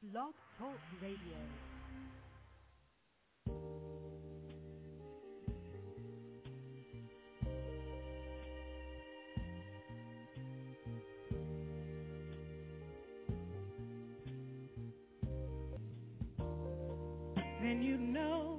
Blog Talk Radio. And you know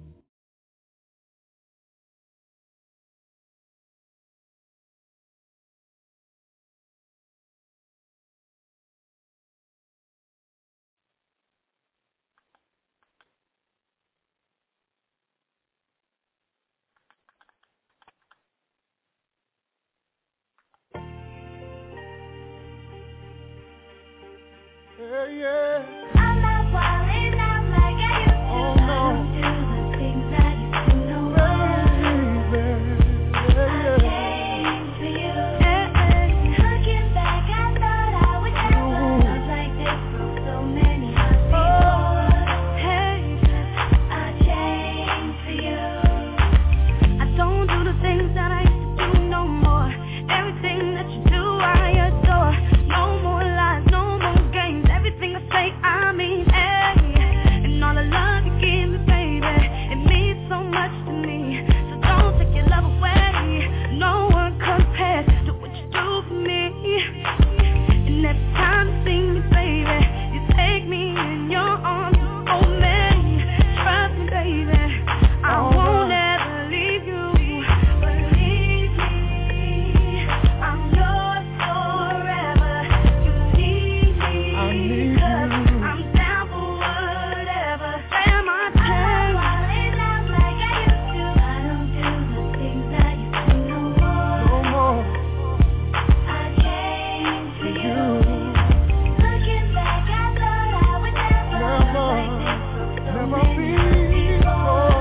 yeah. I'm not falling out like I used to. Oh, no. I don't do the things I used to know. I changed for you. Looking back, I thought I would never love like this from so many hearts before. Hey, I changed for you. I don't do the things that I used to do no more. Everything that you do, I adore. No more lies, no more games. Everything I say, I mean, hey. And all the love you give me, baby, it means so much to me. So don't take your love away. No one compares to what you do for me. And every time you see me, baby, you take me in your arms, you hold me. Trust me, baby, I won't ever leave you. Believe me, I'm yours forever. You need me, 'cause I'm down for whatever. Am I falling out like I used to? I don't do the things I used to no more. I changed for you. Looking back, I thought I would never love like this from so many before.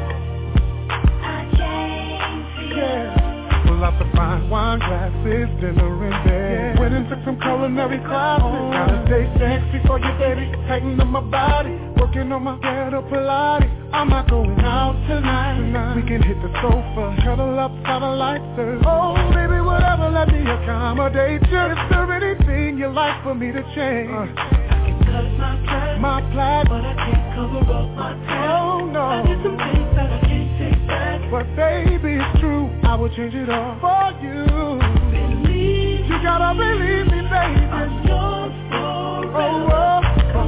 I changed for you. Pull out the fine wine glasses, dinner in bed. Went and took some culinary classes. Gotta stay sexy for you, baby. Tighten up my body, working on my ghetto Pilates. I'm not going out tonight. We can hit the sofa, cuddle up, satellite surf. Oh, baby, whatever, let me accommodate you. Is there anything you like for me to change? I can cut My plaid, but I can't cover up my past. oh no. I did some things that I can't take back. But baby, it's true, I will change it all for you. Believe You gotta believe me, baby. I'm yours forever.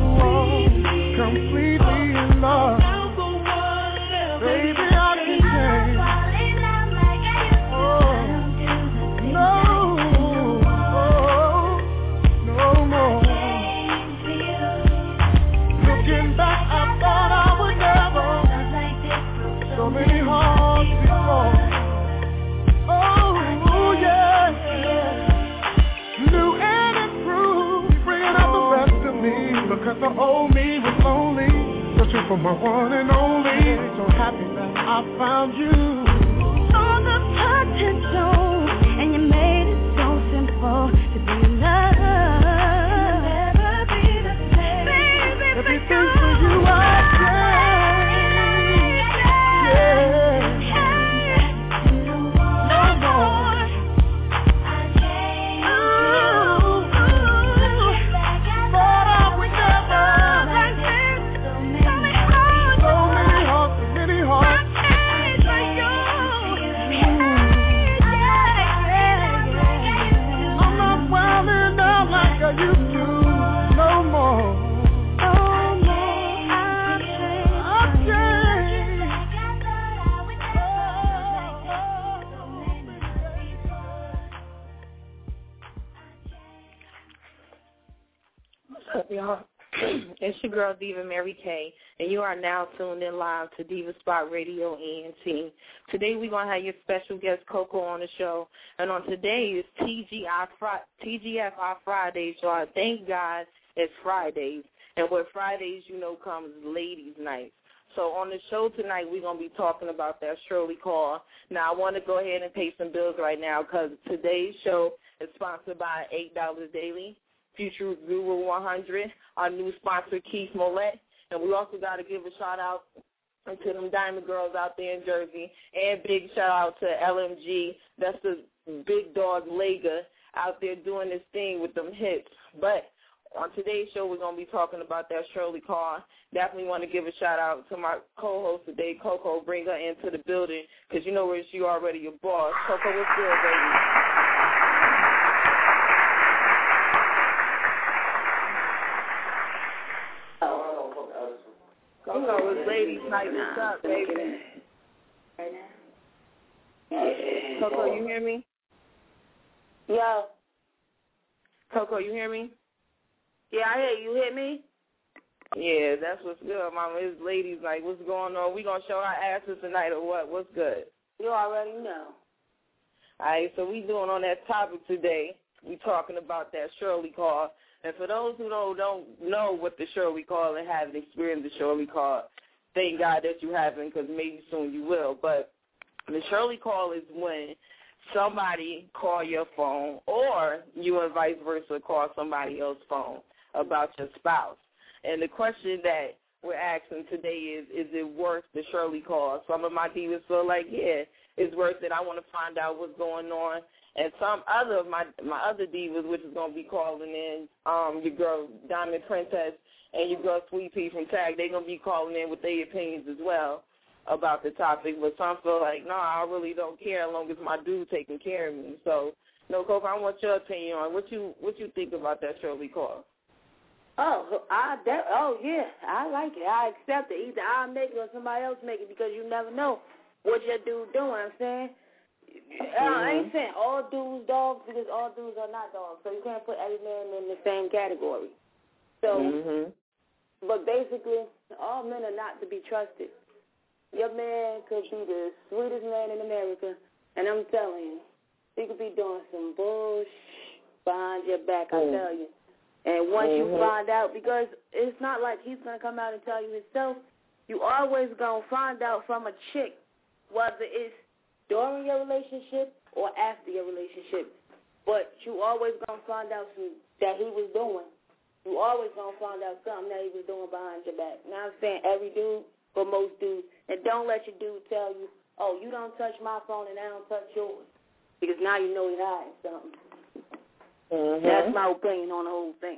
Completely in love. Down for whatever. Baby, I can change. Falling out like I used to. I don't do the things No, I used to no more. no more. Changed for you. Looking back, I thought I would never. Love like this from So many hearts before. Oh, yeah. New and improved, bringing out the best of me. Because the old me was lonely, searching for my one and only. So happy that I found you. All the potential, and you made it so simple to be loved. Never be the same. Baby, Everything for you I change. Yeah. No more. I changed you. Back I Thought I would never. like this. So many So many hearts, so many hearts. changed for you. I'm not wilding out like I used to. No more. I changed. What's up, y'all? It's your girl, Diva Mary Kay, and you are now tuned in live to Diva Spot Radio ENT. Today, we're going to have your special guest, Coco, on the show. And on today is TGFI Fridays, y'all. Thank God it's Fridays. And with Fridays, you know, comes ladies' night. So on the show tonight, we're going to be talking about that Shirley call. Now, I want to go ahead and pay some bills right now because today's show is sponsored by $8 Daily, Future Guru 100, our new sponsor, Keith Mollett. And we also got to give a shout-out to them Diamond Girls out there in Jersey. And big shout-out to LMG. That's the big dog Lega out there doing this thing with them hips. But On today's show, we're going to be talking about that Shirley Carr. Definitely want to give a shout-out to my co-host today, Coco. Bring her into the building because you know where she already your boss. Coco, what's good, baby? Coco, it's ladies' night. What's up, baby? Coco, you hear me? Yo. Coco, you hear me? Yeah, I hear you. Hear me? Yeah, that's what's good, Mama. It's ladies' night. What's going on? We gonna show our asses tonight or what? What's good? You already know. All right, so we doing on that topic today. We talking about that Shirley Carr. And for those who don't know what the Shirley Carr and haven't experienced the Shirley Carr, thank God that you haven't because maybe soon you will. But the Shirley Carr is when somebody call your phone or you and vice versa call somebody else's phone about your spouse. And the question that we're asking today is it worth the Shirley Carr? Some of my divas feel like, yeah, it's worth it. I want to find out what's going on. And some other of my other divas, which is going to be calling in, your girl Diamond Princess and your girl Sweet Pea from Tag, they're going to be calling in with their opinions as well about the topic. But some feel like, no, I really don't care as long as my dude taking care of me. So, no, Coco, I want your opinion on what you think about that Shirley Carr. Yeah, I like it. I accept it. Either I'll make it or somebody else make it because you never know what your dude doing. I'm saying. I ain't saying all dudes dogs because all dudes are not dogs. So you can't put every man in the same category. So, but basically, all men are not to be trusted. Your man could be the sweetest man in America, and I'm telling you, he could be doing some bullshit behind your back, I tell you. And once you find out, because it's not like he's going to come out and tell you himself, you always going to find out from a chick, whether it's during your relationship or after your relationship. But you always going to find out that he was doing. You always going to find out something that he was doing behind your back. Now I'm saying every dude, but most dudes. And don't let your dude tell you, oh, you don't touch my phone and I don't touch yours. Because now you know he's hiding something. That's my opinion on the whole thing.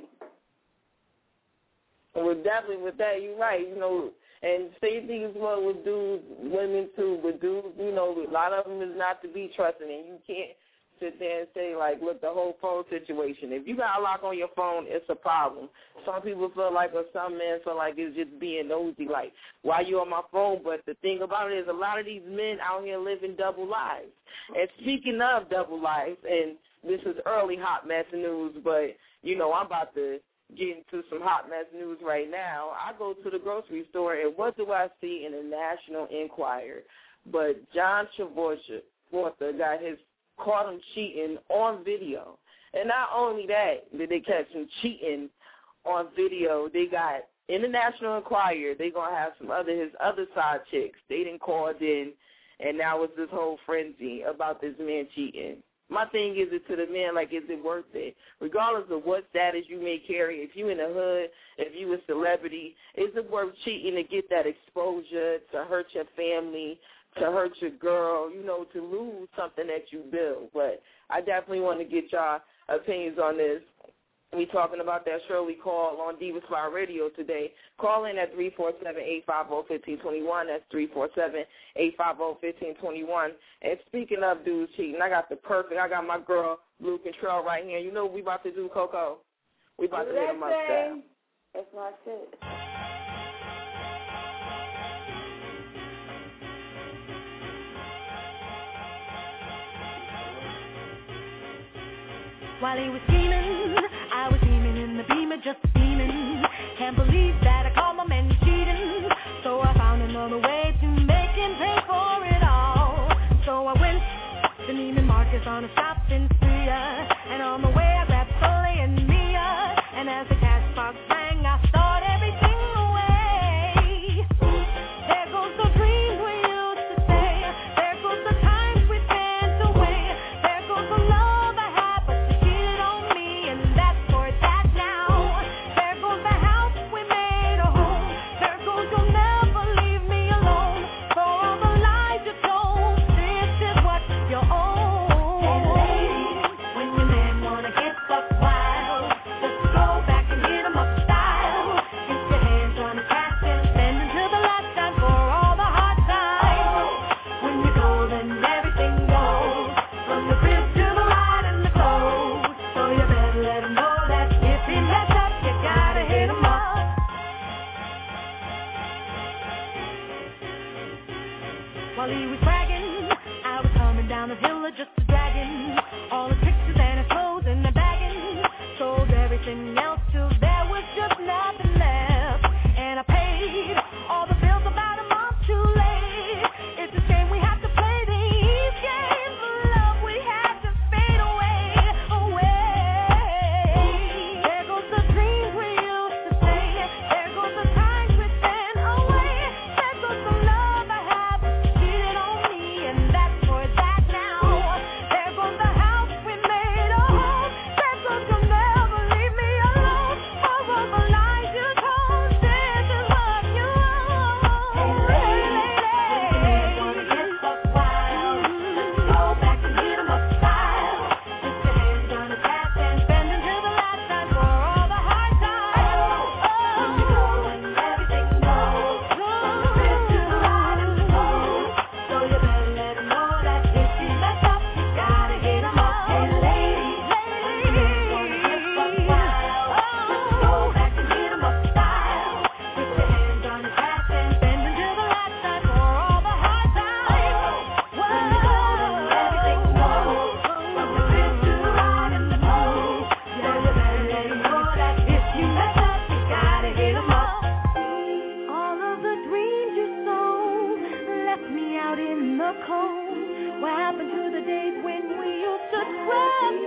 Well, definitely with that, you're right. You know, and same thing as well with dudes, women too. With dudes, you know, a lot of them is not to be trusted, and you can't sit there and say, like, look, the whole phone situation. If you got a lock on your phone, it's a problem. Some people feel like, or some men feel like it's just being nosy, like, why you on my phone? But the thing about it is a lot of these men out here living double lives. And speaking of double lives, and this is early hot mess news, but, you know, I'm about to get into some hot mess news right now. I go to the grocery store, and what do I see in the National Enquirer? But John Travolta got caught him cheating on video. And not only that, did they catch him cheating on video, they got, in the National Enquirer, they're going to have his other side chicks. They didn't call in, and now it's this whole frenzy about this man cheating. My thing is it to the man, like, is it worth it? Regardless of what status you may carry, if you in the hood, if you a celebrity, is it worth cheating to get that exposure, to hurt your family, to hurt your girl, you know, to lose something that you build? But I definitely want to get y'all opinions on this. We talking about that Shirley Carr on Diva Spot Radio today. Call in at 347-850-1521. That's 347-850-1521. And speaking of dudes cheating, I got my girl, Blue Control, right here. You know what we about to do, Coco? We about to hit them up down. That's my shit. While he was scheming, I was scheming in the Beamer, just scheming. Can't believe that I caught my man cheating. So I found another way to make him pay for it all. So I went to Neiman Marcus on a shopping spree, and on the way I grabbed Sully and Mia. And as the cash box rang, I stored everything away. There goes the dreams we used to say. There goes the times we spent away. There goes the love I had, but she cheated on me, and that's for that now. There goes the house we made a home. There goes you'll never leave me alone. For all the lies you told, this is what you own. And ladies, when your man wanna get buck wild, just go back and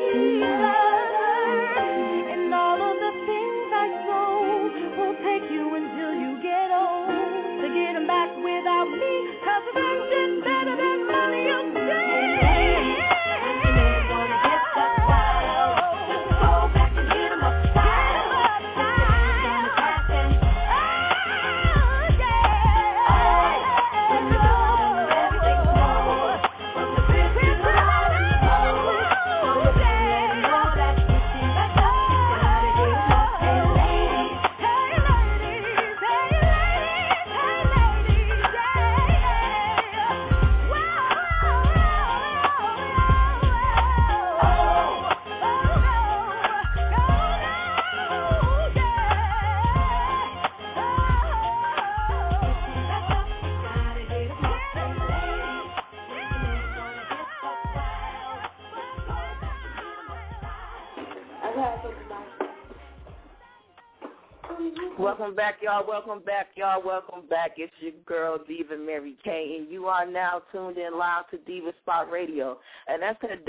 And all of the things I sold will take you until you get old. To get them back without me, 'cause friendship's better than money, you say. Welcome back, y'all. Welcome back, y'all. Welcome back. It's your girl, Diva Mary K, and you are now tuned in live to Diva Spot Radio, and that's at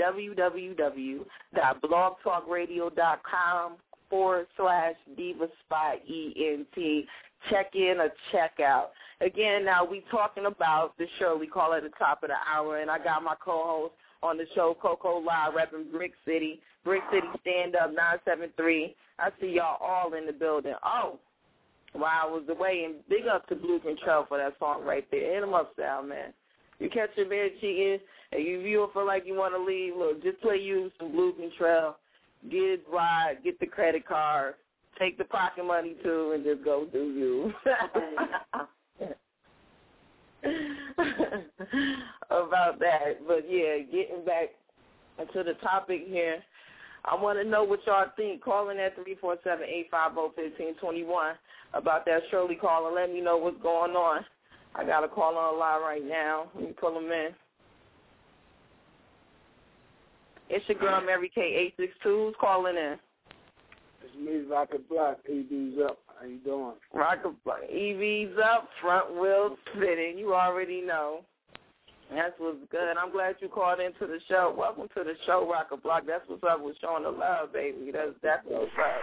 www.blogtalkradio.com/Diva Spot ENT. Check in or check out. Again, now we talking about the show we call at the top of the hour, and I got my co-host on the show, Coco Live, repping Brick City Stand Up 973. I see y'all all in the building. Oh, while I was away, and big up to Blue Control for that song right there. Hit them up, Sal, man. You catch your man cheating, and you feel like you want to leave, look, just play you some Blue Control. Get it right, get the credit card, take the pocket money, too, and just go do you. About that. But, yeah, getting back to the topic here, I want to know what y'all think. Call in at 347-850-1521 about that Shirley call and let me know what's going on. I got a call on the line right now. Let me pull them in. It's your girl, Mary K. 862. Who's calling in? It's me, Rocket Block. EV's up. How you doing? Rocket Block. EV's up, front wheel spinning. You already know. That's what's good. I'm glad you called into the show. Welcome to the show, Rocket Block. That's what's up with showing the love, baby. That's definitely what's up.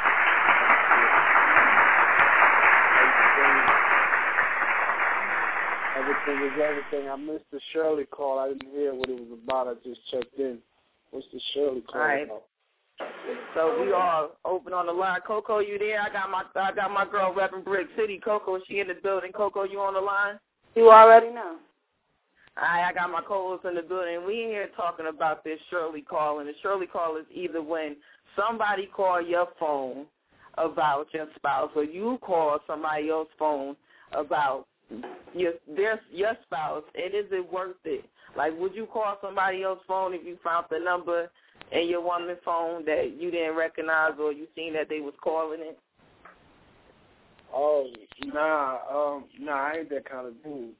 Everything is everything. I missed the Shirley call. I didn't hear what it was about. I just checked in. What's the Shirley call about? So we all open on the line. Coco, you there? I got my girl repping Brick City. Coco, is she in the building? Coco, you on the line? You already know. I got my co-host in the building. We in here talking about this Shirley call, and the Shirley call is either when somebody call your phone about your spouse, or you call somebody else's phone about your spouse, and is it worth it? Like, would you call somebody else's phone if you found the number in your woman's phone that you didn't recognize, or you seen that they was calling it? Oh, nah, I ain't that kind of dude.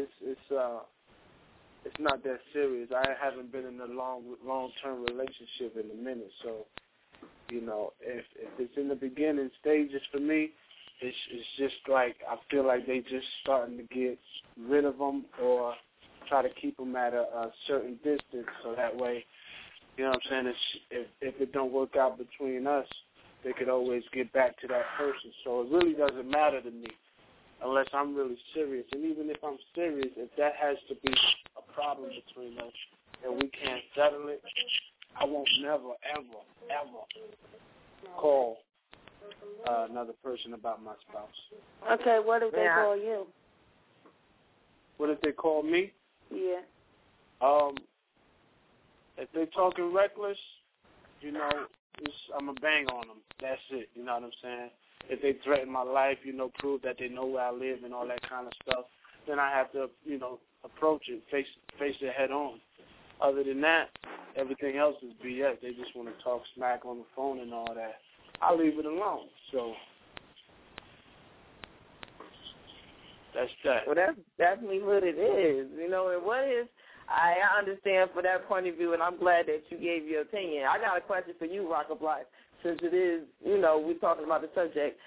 It's not that serious. I haven't been in a long-term relationship in a minute, so, you know, if it's in the beginning stages for me, it's just like I feel like they just starting to get rid of them or try to keep them at a certain distance, so that way, you know what I'm saying, if it don't work out between us, they could always get back to that person. So it really doesn't matter to me unless I'm really serious. And even if I'm serious, if that has to be a problem between us and we can't settle it, I won't never, ever, ever call another person about my spouse. Okay, what if they call you? What if they call me? Yeah. If they're talking reckless, you know, I'm going to bang on them. That's it, you know what I'm saying? If they threaten my life, you know, prove that they know where I live and all that kind of stuff, then I have to, you know, approach it, face it head on. Other than that, everything else is BS. They just want to talk smack on the phone and all that. I'll leave it alone. So that's that. Well, that's definitely what it is. You know, and what is, I understand for that point of view, and I'm glad that you gave your opinion. I got a question for you, Rocket Block, since it is, you know, we're talking about the subject.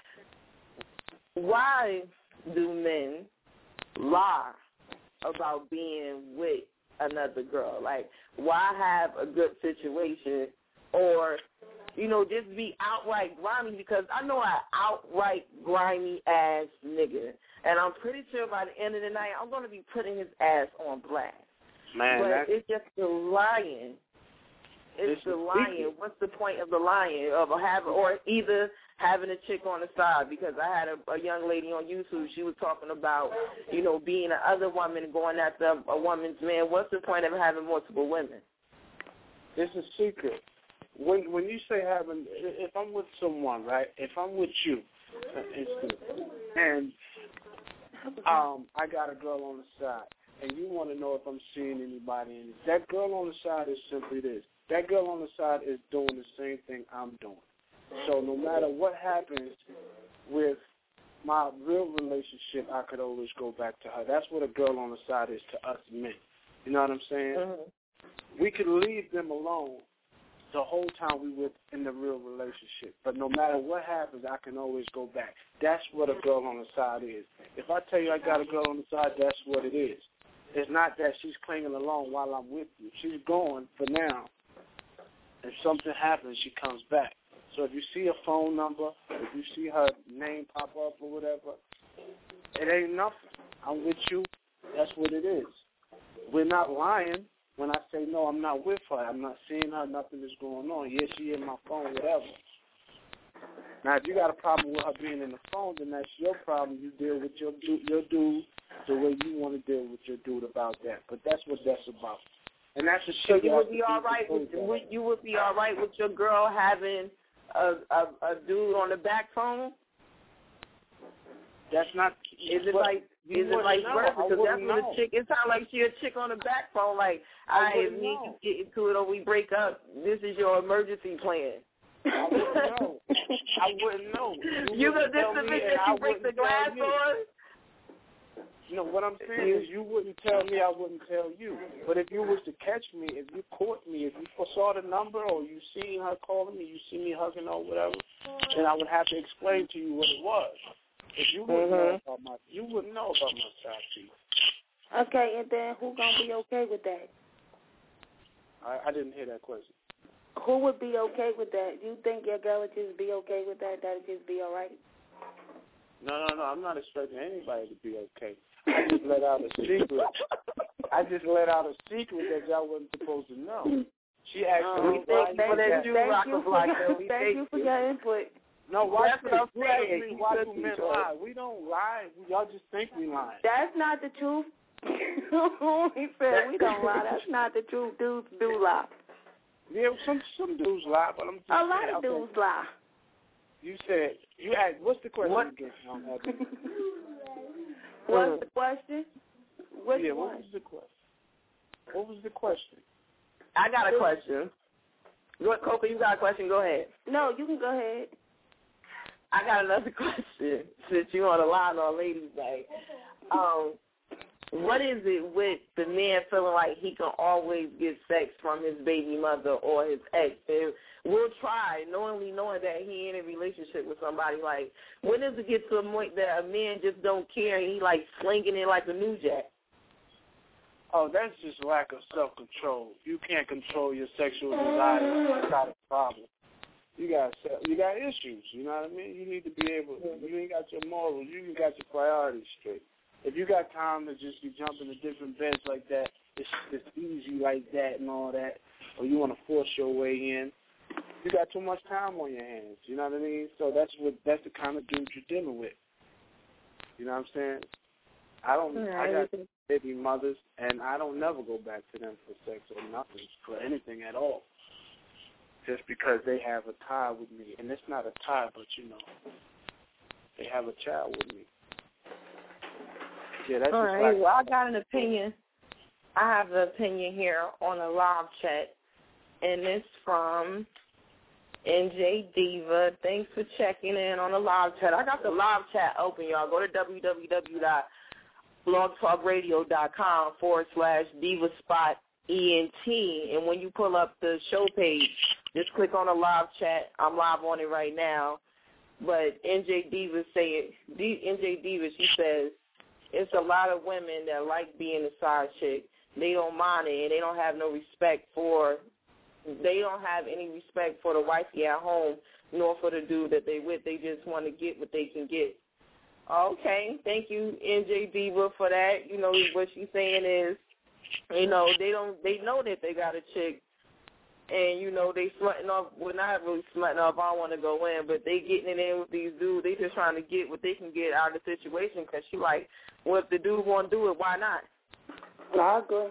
Why do men lie about being with another girl? Like, why have a good situation or, you know, just be outright grimy, because I know an outright grimy ass nigga, and I'm pretty sure by the end of the night I'm going to be putting his ass on blast. Man, but it's just the lying. It's the lying. What's the point of the lying? Or either having a chick on the side, because I had a young lady on YouTube, she was talking about, you know, being another woman and going after a woman's man. What's the point of having multiple women? It's a secret. When you say having, if I'm with someone, right, if I'm with you, and I got a girl on the side, and you want to know if I'm seeing anybody, and that girl on the side is simply this. That girl on the side is doing the same thing I'm doing. So no matter what happens with my real relationship, I could always go back to her. That's what a girl on the side is to us men. You know what I'm saying? Mm-hmm. We could leave them alone the whole time we were in the real relationship. But no matter what happens, I can always go back. That's what a girl on the side is. If I tell you I got a girl on the side, that's what it is. It's not that she's clinging along while I'm with you. She's gone for now. If something happens, she comes back. So if you see a phone number, if you see her name pop up or whatever, it ain't nothing. I'm with you. That's what it is. We're not lying when I say, no, I'm not with her. I'm not seeing her. Nothing is going on. Yes, she in my phone, whatever. Now, if you got a problem with her being in the phone, then that's your problem. You deal with your dude the way you want to deal with your dude about that. But that's what that's about. And that's the shit. So you would be all right with your girl having a dude on the back phone? That's not. Is it like birth? Because that's what a chick. It sounds like she a chick on the back phone. Like, if me you get into it or we break up, this is your emergency plan. I wouldn't know. I wouldn't know. You gonna dismiss if you break the glass on? You know, what I'm saying is you wouldn't tell me, I wouldn't tell you. But if you was to catch me, if you caught me, if you saw the number or you seen her calling me, you see me hugging or whatever, then I would have to explain to you what it was. If you wouldn't know about you wouldn't know about my side piece. Okay, and then who gonna be okay with that? I didn't hear that question. Who would be okay with that? You think your girl would just be okay with that? That'd just be all right? No. I'm not expecting anybody to be okay. I just let out a secret. That y'all wasn't supposed to know. She asked me. Thank you for your input. No, why do men lie? We don't lie. Y'all just think we lie. That's not the truth. He said we don't lie. That's not the truth. Dudes do lie. Yeah, some dudes lie, but I'm just a lot of dudes lie. You said, you asked, what's the question again? What's the question? What was the question? What was the question? I got a question. What, Coco, you got a question? Go ahead. No, you can go ahead. I got another question since you on the line on Ladies' Night. What is it with the man feeling like he can always get sex from his baby mother or his ex? And we'll try, knowing that he in a relationship with somebody. Like, when does it get to a point that a man just don't care and he like slinging it like a new jack? Oh, that's just lack of self-control. You can't control your sexual desires. That's not a problem. You got issues. You know what I mean? You need to be able. You ain't got your morals. You ain't got your priorities straight. If you got time to just be jumping to different beds like that, it's easy like that and all that, or you want to force your way in, you got too much time on your hands. You know what I mean? So that's the kind of dude you're dealing with. You know what I'm saying? I got baby mothers, and I don't never go back to them for sex or nothing, for anything at all, just because they have a tie with me. And it's not a tie, but, they have a child with me. Yeah, that's all right. Well, I got an opinion. I have an opinion here on a live chat, and it's from NJ Diva. Thanks for checking in on the live chat. I got the live chat open, y'all. Go to www.blogtalkradio.com/DivaSpotENT, and when you pull up the show page, just click on the live chat. I'm live on it right now. But NJ Diva, she says, it's a lot of women that like being a side chick. They don't mind it, and they don't have no respect for they don't have any respect for the wifey at home, nor for the dude that they with. They just want to get what they can get. Okay, thank you, NJ Diva, for that. You know, what she's saying is, you know, they know that they got a chick, and, you know, they slutting off. Well, not really slutting off. I don't want to go in, but they getting it in with these dudes. They just trying to get what they can get out of the situation because she like, well, if the dude want to do it, why not? I agree.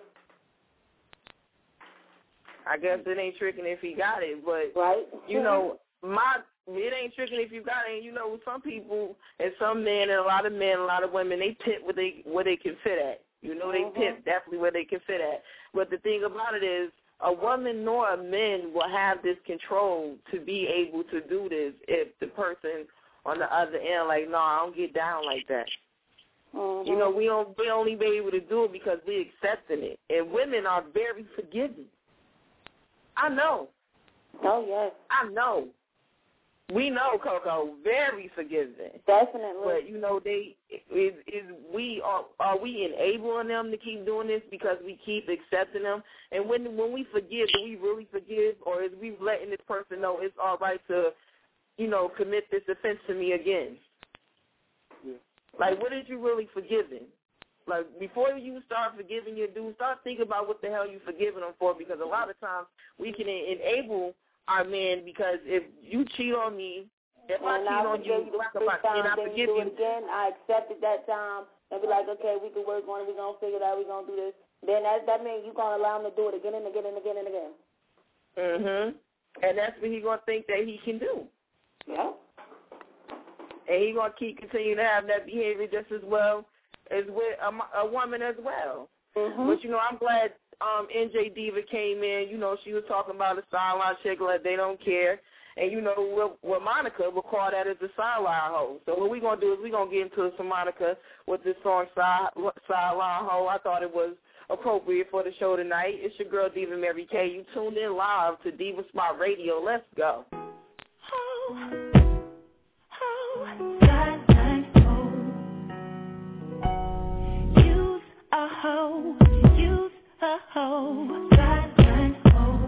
I guess it ain't tricking if he got it, but, right. You know, it ain't tricking if you got it. And, you know, some people and some men and a lot of women, they pit where they can fit at. You know, they pit definitely where they can fit at. But the thing about it is, a woman nor a man will have this control to be able to do this if the person on the other end like, no, I don't get down like that. You know, we only be able to do it because we accepting it. And women are very forgiving. I know. Oh, yes. I know. We know, Coco, very forgiving. Definitely. But, you know, are we enabling them to keep doing this because we keep accepting them? And when we forgive, do we really forgive? Or is we letting this person know it's all right to, you know, commit this offense to me again? Yeah. Like, what is you really forgiving? Like, before you start forgiving your dude, start thinking about what the hell you forgiving them for, because a lot of times we can enable our men because if you cheat on me, if I cheat on you, and I forgive you again, I accepted that time and be like, okay, we can work on it, we're going to figure it out, we're going to do this. Then that means you're going to allow him to do it again and again and again and again. And that's what he's going to think that he can do. Yeah. And he's going to keep continuing to have that behavior just as well as with a woman as well. But, you know, I'm glad NJ Diva came in. You know, she was talking about a sideline chick, like they don't care. And, you know, with Monica, we'll call that as a sideline hoe. So what we're going to do is we're going to get into some Monica with this song, Sideline Hoe. I thought it was appropriate for the show tonight. It's your girl, Diva Mary K. You tuned in live to Diva Spot Radio. Let's go. Use a hoe, sideline hoe.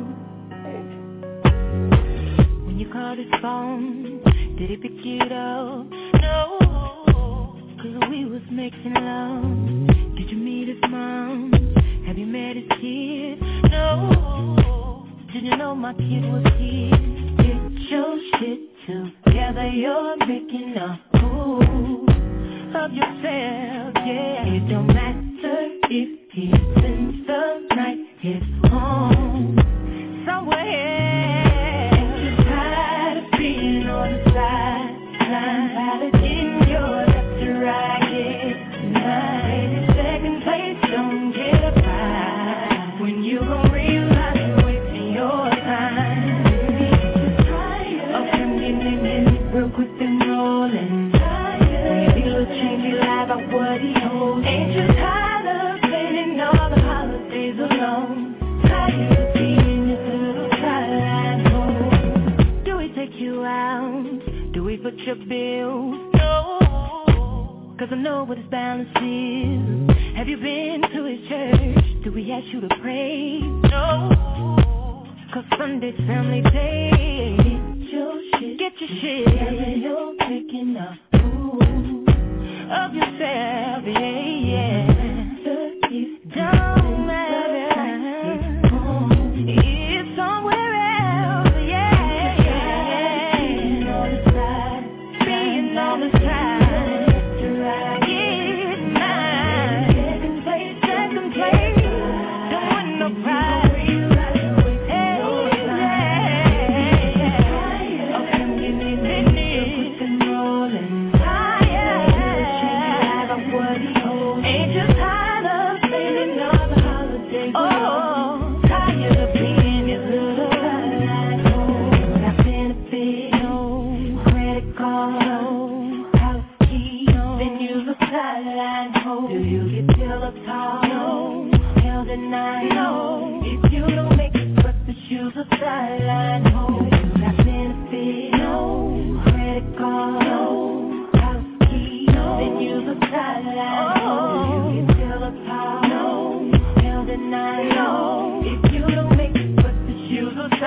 When you called his phone, did he pick it up? No, 'cause we was making love. Did you meet his mom? Have you met his kid? No, did you know my kid was here? Get your shit together, you're making a fool of yourself, yeah. It don't matter if he spends the night at home somewhere. You're tired of being on the sideline, validating your left to right, yeah. Second place, don't get a prize when you gon' realize you're wasting your time. You're tired of him getting in real quick and rolling. When you feel a change, you lie about what he holds. Ain't you tired of spending all the holidays alone? Tired of being this little sideline hoe? Do we take you out? Do we foot your bills? No, 'cause I know what his balance is. Have you been to his church? Do we ask you to pray? No, 'cause Sunday's family day. Get your shit, yeah, you're picking up of yourself, yeah. Don't matter, it's somewhere else, yeah. Being on the side, get mine. Second place, don't win no prize. Do you get till up tall? No. Hell deny? No. If you don't make it, but the shoes are sideline home. Do you got benefit? No. Credit card? No. House key? No. Then use a sideline home. Do you get till up tall? No. Hell deny? No. If you don't make it, but the shoes are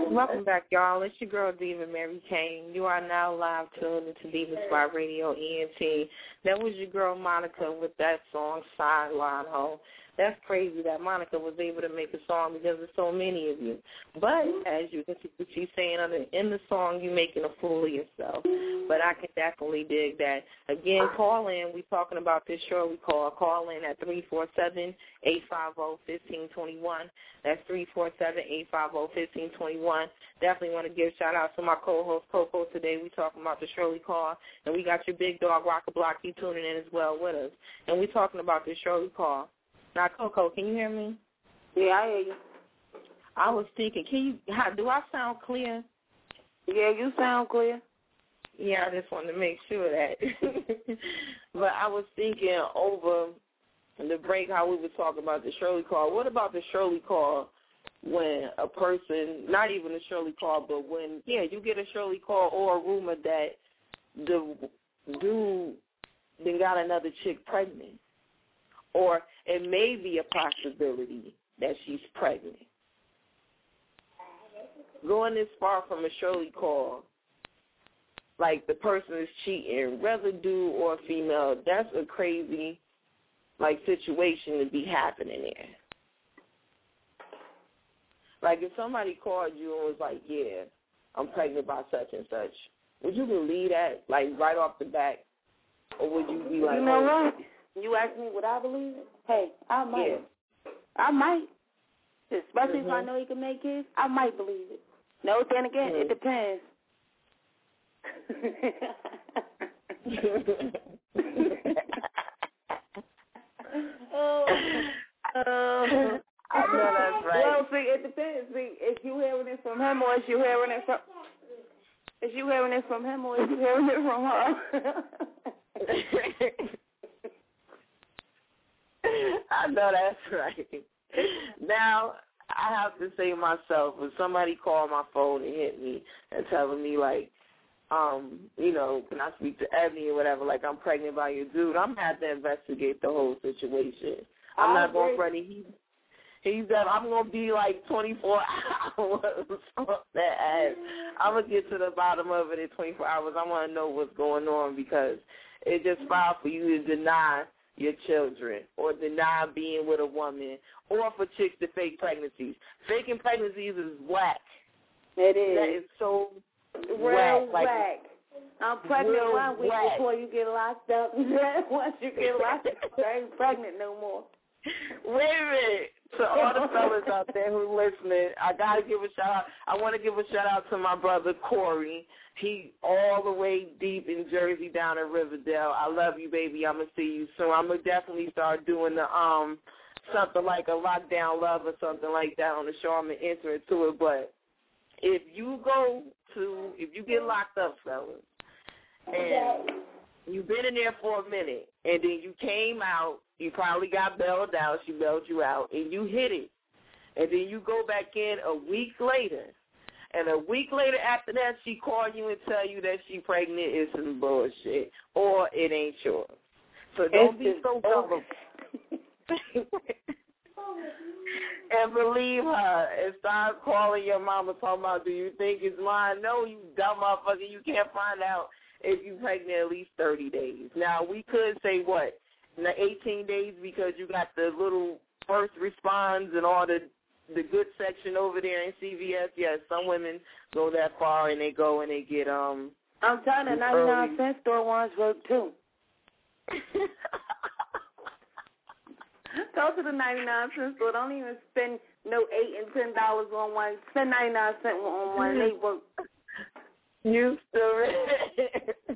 Welcome back, y'all. It's your girl, Diva Mary Kane. You are now live tuned into Diva Spot Radio ENT. That was your girl, Monica, with that song, Sideline Ho. That's crazy that Monica was able to make a song because there's so many of you. But as you can see, she's saying in the song, you're making a fool of yourself. But I can definitely dig that. Again, call in. We're talking about this show. We call in at 347-850-1521. That's 347-850-1521. Definitely want to give a shout-out to my co-host, Coco, today. We're talking about the Shirley Call. And we got your big dog, Rocker Block. He tuning in as well with us. And we're talking about the Shirley Call. Now, Coco, can you hear me? Yeah, I hear you. I was thinking, do I sound clear? Yeah, you sound clear. Yeah, I just wanted to make sure that. But I was thinking over the break how we were talking about the Shirley Call. What about the Shirley Call when a person, not even a Shirley Call, but when, you get a Shirley Call or a rumor that the dude then got another chick pregnant? Or it may be a possibility that she's pregnant. Going this far from a Shirley Call, like the person is cheating, whether dude or female, that's a crazy, situation to be happening there. Like if somebody called you and was like, yeah, I'm pregnant by such and such, would you believe that, right off the bat? Or would you be like, you know what? You ask me would I believe it? Hey, I might. Yeah. I might. Especially if I know he can make kids, I might believe it. No, then again, it depends. I know that's right. Well, see, it depends. See, if you hearing it from him or if you hearing it from him or if you hearing it from her. I know that's right. Now, I have to say myself, when somebody called my phone and hit me and telling me, can I speak to Ebony or whatever, I'm pregnant by your dude, I'm going to have to investigate the whole situation. I'm not going for any. He said, I'm going to be 24 hours on that ass. I'm going to get to the bottom of it in 24 hours. I want to know what's going on because it's just fine for you to deny your children or deny being with a woman or for chicks to fake pregnancies. Faking pregnancies is whack. It is. That is so real whack. I'm pregnant 1 week before you get locked up. Once you get locked up, I ain't pregnant no more. Wait a minute. To all the fellas out there who are listening, I got to give a shout-out. I want to give a shout-out to my brother, Corey. He all the way deep in Jersey down in Riverdale. I love you, baby. I'm going to see you soon. I'm going to definitely start doing the something like a lockdown love or something like that on the show. I'm going to enter into it. But if you get locked up, fellas, and you've been in there for a minute, and then you came out, you probably got bailed out, she bailed you out, and you hit it. And then you go back in a week later, and a week later after that, she call you and tell you that she pregnant is some bullshit, or it ain't yours. So don't be so gullible. And believe her and start calling your mama talking about, do you think it's mine? No, you dumb motherfucker, you can't find out if you're pregnant at least 30 days. Now, we could say what? 18 days because you got the little first response and all the good section over there in CVS. Yes, some women go that far and they go and they get I'm telling you, 99-cent store ones work too. Go to the 99-cent store. Don't even spend no $8 and $10 on one. Spend 99 cents on one. They work. You still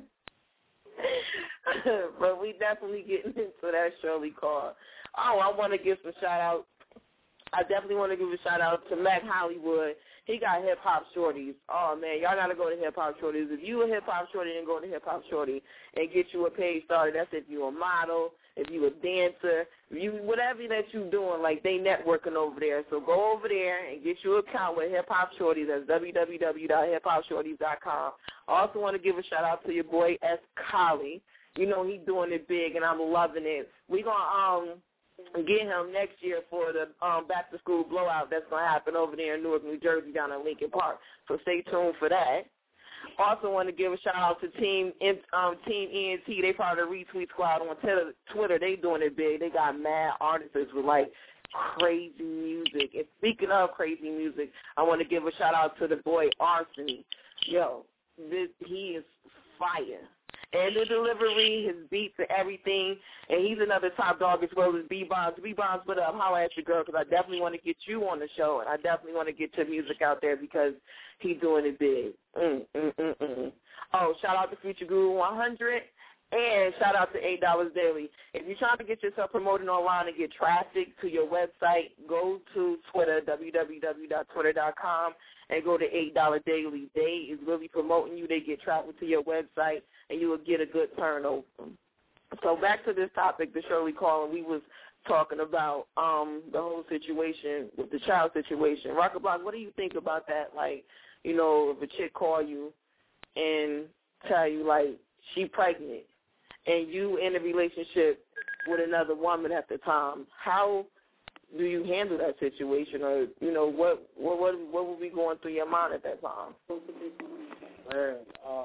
but we definitely getting into that Shirley Call. Oh, I want to give some shout-out. I definitely want to give a shout-out to Mac Hollywood. He got hip-hop shorties. Oh, man, y'all got to go to hip-hop shorties. If you a hip-hop shorty, then go to hip-hop shorty and get you a page started. That's if you a model, if you a dancer, whatever that you doing, they networking over there. So go over there and get you an account with Hip-Hop Shorties. That's www.hiphopshorties.com. I also want to give a shout-out to your boy S. Collie. You know, he's doing it big, and I'm loving it. We're going to get him next year for the back-to-school blowout that's going to happen over there in Newark, New Jersey, down in Lincoln Park. So stay tuned for that. Also want to give a shout-out to Team ENT. They part of the Retweet Squad on Twitter. They doing it big. They got mad artists with, like, crazy music. And speaking of crazy music, I want to give a shout-out to the boy Arsony. Yo, he is fire. And the delivery, his beats and everything, and he's another top dog as well as B-Bonds. B-Bonds, what up? Holla at your girl, because I definitely want to get you on the show, and I definitely want to get your music out there because he's doing it big. Oh, shout out to Future Guru 100, and shout out to $8 Daily. If you're trying to get yourself promoted online and get traffic to your website, go to Twitter, www.twitter.com, and go to $8 Daily. They is really promoting you. They get traffic to your website, and you will get a good turnover. So back to this topic, the Shirley call, and we was talking about the whole situation with the child situation. Rockablock, what do you think about that? Like, you know, if a chick call you and tell you, like, she pregnant, and you in a relationship with another woman at the time, how do you handle that situation? Or, you know, what would be going through your mind at that time? Man,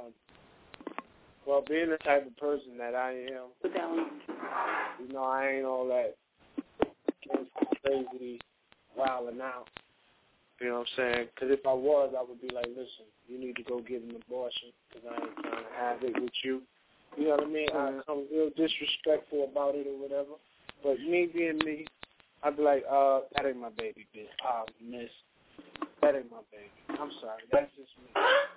well, being the type of person that I am, you know, I ain't all that crazy wilding out. You know what I'm saying? Because if I was, I would be like, listen, you need to go get an abortion because I ain't trying to have it with you. You know what I mean? I come real disrespectful about it or whatever. But me being me, I'd be like, that ain't my baby, bitch. Miss, that ain't my baby. I'm sorry. That's just me.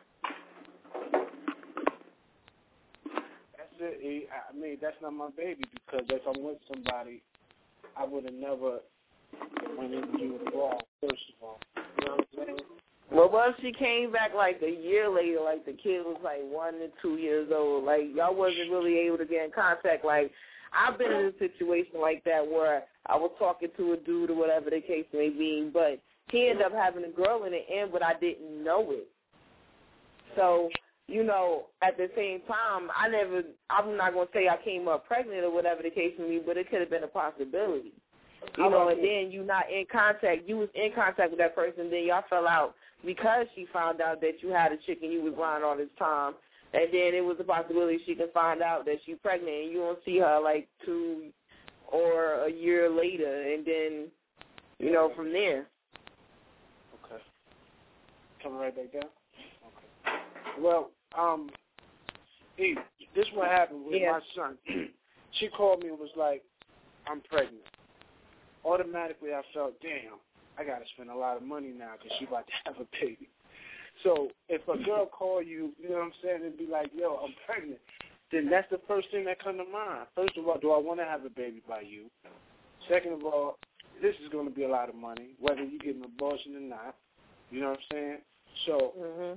That's it. I mean, that's not my baby because if I'm with somebody, I would have never went into you wrong, first of all. You know what I'm saying? Well, once she came back like a year later, like the kid was like 1 to 2 years old, like y'all wasn't really able to get in contact. Like I've been in a situation like that where I was talking to a dude or whatever the case may be, but he ended up having a girl in the end, but I didn't know it. So, you know, at the same time, I'm not going to say I came up pregnant or whatever the case may be, but it could have been a possibility. You know, and then you not in contact. You was in contact with that person, then y'all fell out because she found out that you had a chick and you was lying all this time. And then it was a possibility she can find out that she's pregnant and you don't see her like 2 or a year later. And then, you know, from there. Okay. Coming right back down? Okay. Well, Eve, this is what happened with my son. She called me and was like, I'm pregnant. Automatically I felt, damn, I got to spend a lot of money now because she's about to have a baby. So if a girl call you, you know what I'm saying, and be like, yo, I'm pregnant, then that's the first thing that comes to mind. First of all, do I want to have a baby by you? Second of all, this is going to be a lot of money, whether you get an abortion or not. You know what I'm saying? So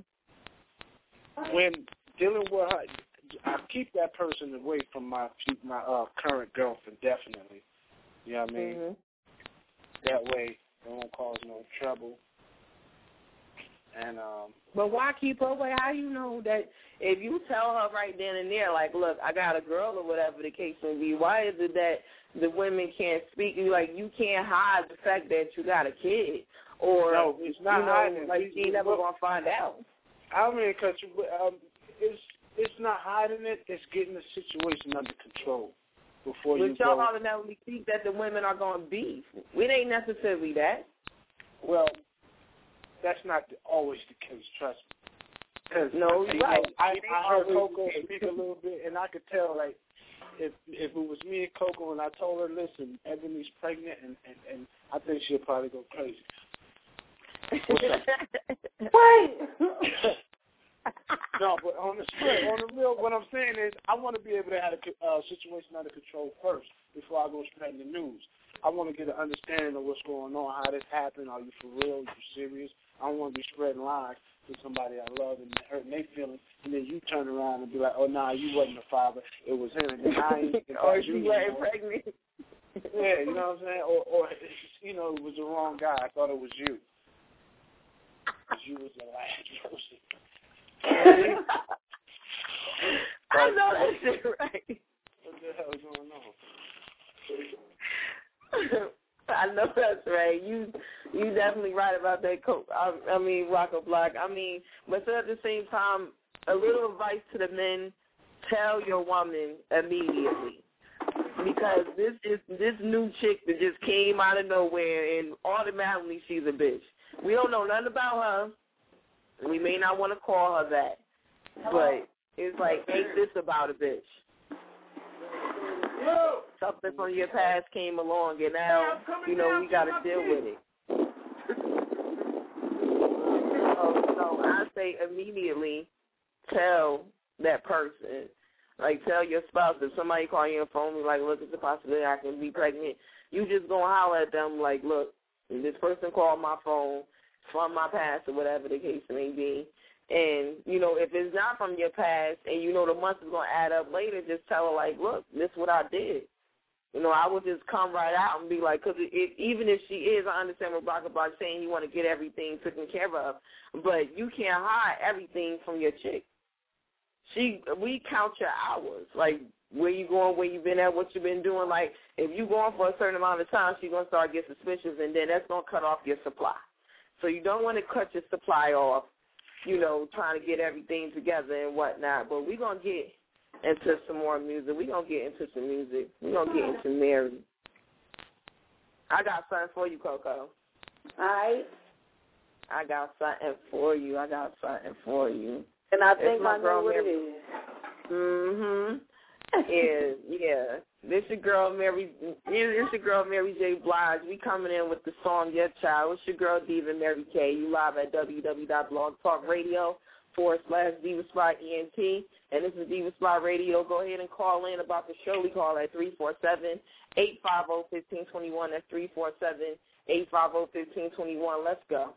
when dealing with her, I keep that person away from my current girlfriend, definitely. You know what I mean? That way, it won't cause no trouble. And but why keep her away? How you know that if you tell her right then and there, like, look, I got a girl or whatever the case may be, why is it that the women can't speak? Like, you can't hide the fact that you got a kid. Or, no, it's not hiding. Like, she never going to find out. I mean, because it's not hiding it. It's getting the situation under control. Before you y'all automatically think that the women are going to beef. It ain't necessarily that. Well, that's not always the case, trust me. No, you're right. I heard Coco speak a little bit, and I could tell, like, if it was me and Coco and I told her, listen, Ebony's pregnant, and I think she'll probably go crazy. Wait! No, but on the real, what I'm saying is I want to be able to have a situation under control first before I go spreading the news. I want to get an understanding of what's going on, how this happened. Are you for real? Are you serious? I don't want to be spreading lies to somebody I love and hurting their feelings, and then you turn around and be like, oh, nah, you wasn't the father. It was him. And then I ain't or she wasn't pregnant. Yeah, you know what I'm saying? Or, you know, it was the wrong guy. I thought it was you. Because you was the last person. I know that shit right. What the hell is going on? I know that's right. You definitely right about that. I mean, Rocco Block. I mean, but at the same time, a little advice to the men: tell your woman immediately, because this new chick that just came out of nowhere and automatically she's a bitch. We don't know nothing about her. We may not want to call her that, but it's like, ain't this about a bitch? Something from your past came along, and now, we got to deal with it. So I say immediately tell that person. Like, tell your spouse, if somebody call you on the phone, like, look, it's a possibility I can be pregnant, you just going to holler at them like, look, this person called my phone from my past or whatever the case may be. And, if it's not from your past and the months is going to add up later, just tell her, like, look, this is what I did. I would just come right out and be like, because even if she is, I understand what Block about saying you want to get everything taken care of, but you can't hide everything from your chick. We count your hours, like where you going, where you been at, what you been doing. Like, if you going for a certain amount of time, she's going to start getting suspicious, and then that's going to cut off your supply. So you don't want to cut your supply off, trying to get everything together and whatnot. But we're going to get into some more music. We're going to get into some music. We're going to get into Mary. I got something for you, Coco. All right. I got something for you. And I think I know what it is. Mm-hmm. Yeah. This your girl Mary J. Blige. We coming in with the song Your Child. It's your girl Diva Mary K. You live at www.blogtalkradio.com/Diva Spot ENT. And this is Diva Spot Radio. Go ahead and call in about the show. We call at 347-850-1521. That's 347-850-1521. Let's go.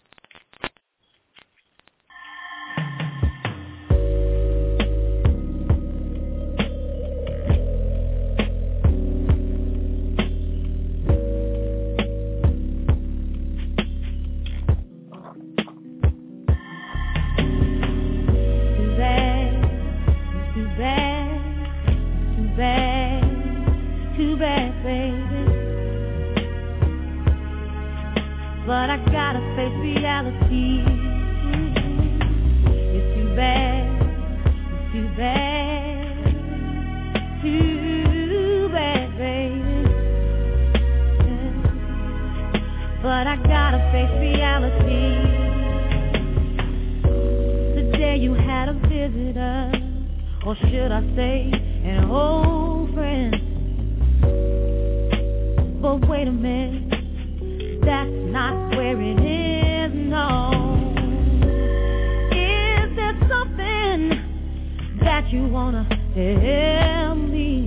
Too bad, baby. But I gotta face reality. It's too bad, baby. But I gotta face reality. Today you had a visitor, or should I say an old friend. But wait a minute, that's not where it is, no. Is there something that you wanna tell me?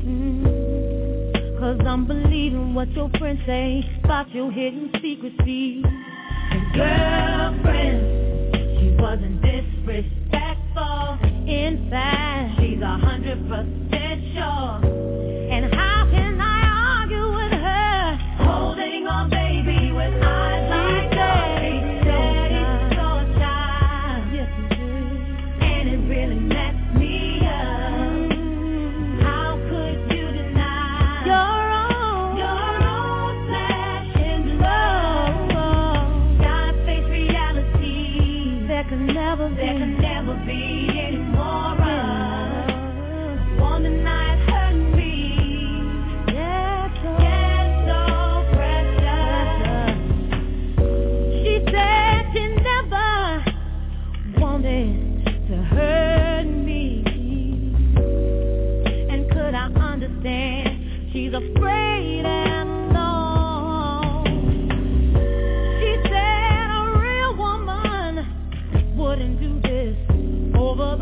'Cause I'm believing what your friends say about your hidden secrecy. And girlfriend, she wasn't disrespectful. In fact, she's 100% sure. And how can I argue with her? Holding on, baby, with eyes like that. That it's your child. Yes, it is. And it really messed me up. How could you deny your own flesh and blood? Gotta face reality. There can never be any more of one night hurt me. Yes, so precious. She said she never wanted to hurt me. And could I understand? She's afraid and alone. She said a real woman wouldn't do this over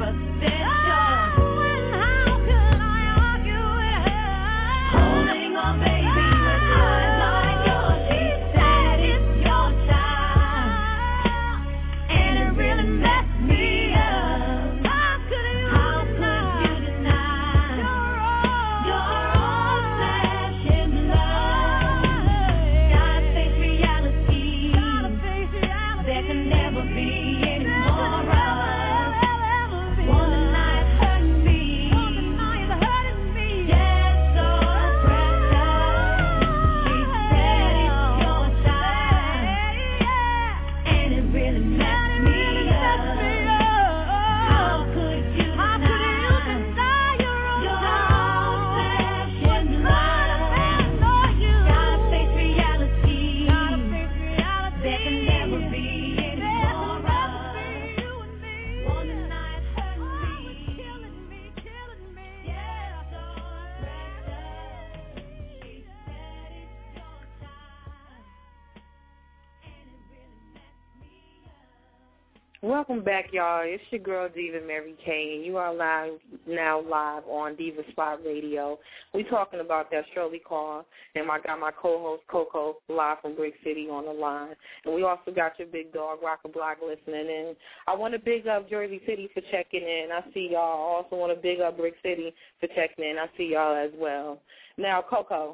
Welcome back, y'all. It's your girl, Diva Mary Kay, and you are now live on Diva Spot Radio. We talking about that Shirley call, and I got my co-host, Coco, live from Brick City on the line. And we also got your big dog, Rocker Block, listening in. I want to big up Jersey City for checking in. I see y'all. I also want to big up Brick City for checking in. I see y'all as well. Now, Coco.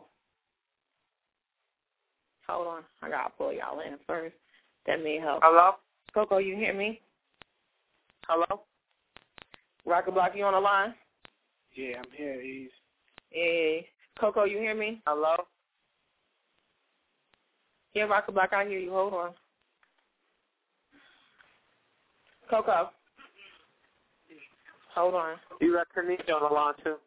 Hold on. I got to pull y'all in first. That may help. Hello? Coco, you hear me? Hello? Rocker Block, you on the line? Yeah, I'm here. Hey. Coco, you hear me? Hello? Yeah, Rocker Block, I hear you. Hold on. Coco. Hold on. You got Tanisha on the line, too.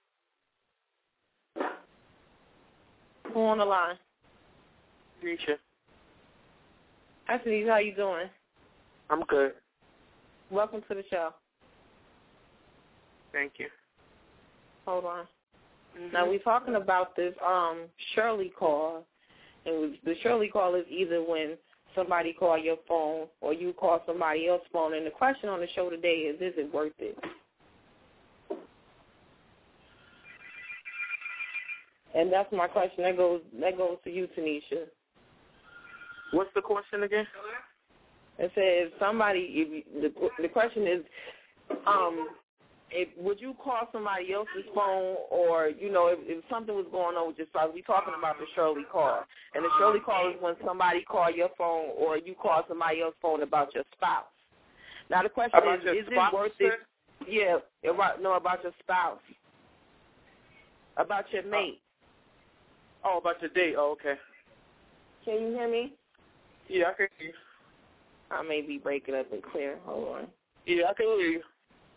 Who on the line? Tanisha. Hi, Tanisha. How you doing? I'm good. Welcome to the show. Thank you. Hold on. Now, we're talking about this Shirley call. And the Shirley call is either when somebody call your phone or you call somebody else's phone. And the question on the show today is it worth it? And that's my question. That goes to you, Tanisha. What's the question again? It says the question is, would you call somebody else's phone, or if something was going on with your spouse? We're talking about the Shirley call, and the Shirley call is when somebody call your phone or you call somebody else's phone about your spouse. Now the question is it worth it? Yeah, about your spouse, about your mate. Oh, about your date. Oh, okay. Can you hear me? Yeah, I can hear you. I may be breaking up and clear. Hold on. Yeah, I can hear you.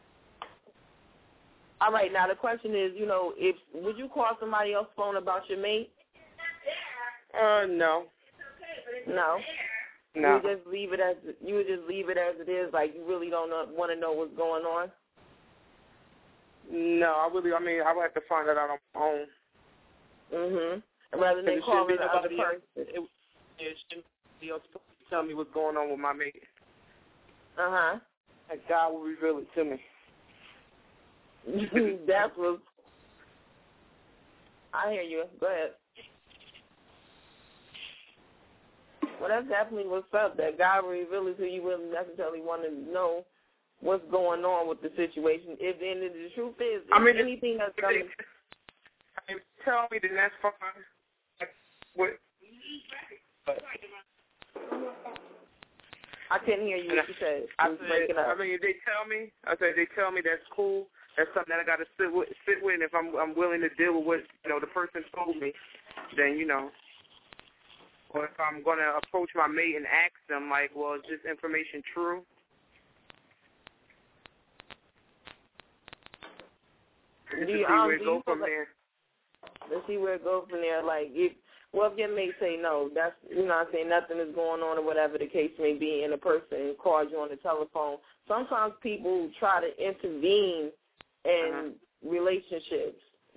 All right, now the question is, would you call somebody else's phone about your mate? No. No. No. You would just leave it as it is, like you really don't want to know what's going on? No, I would have to find that out on my own. Rather than calling the other person. It shouldn't be able to tell me what's going on with my mate. Like God will reveal it to me. That's what. I hear you. Go ahead. Well, that's definitely what's up. That God will reveal it to you. Wouldn't necessarily want to know what's going on with the situation. And the truth is, anything that's coming. Tell me, then that's fine. What? I couldn't hear you. What you said. Breaking up. If they tell me, they tell me that's cool. That's something that I got to sit with. And if I'm willing to deal with what the person told me, then or if I'm going to approach my mate and ask them, like, well, is this information true? And see where it goes from there. Let's see where it goes from there. Like, if your mate say no, that's, nothing is going on or whatever the case may be, and the person calls you on the telephone. Sometimes people try to intervene in relationships.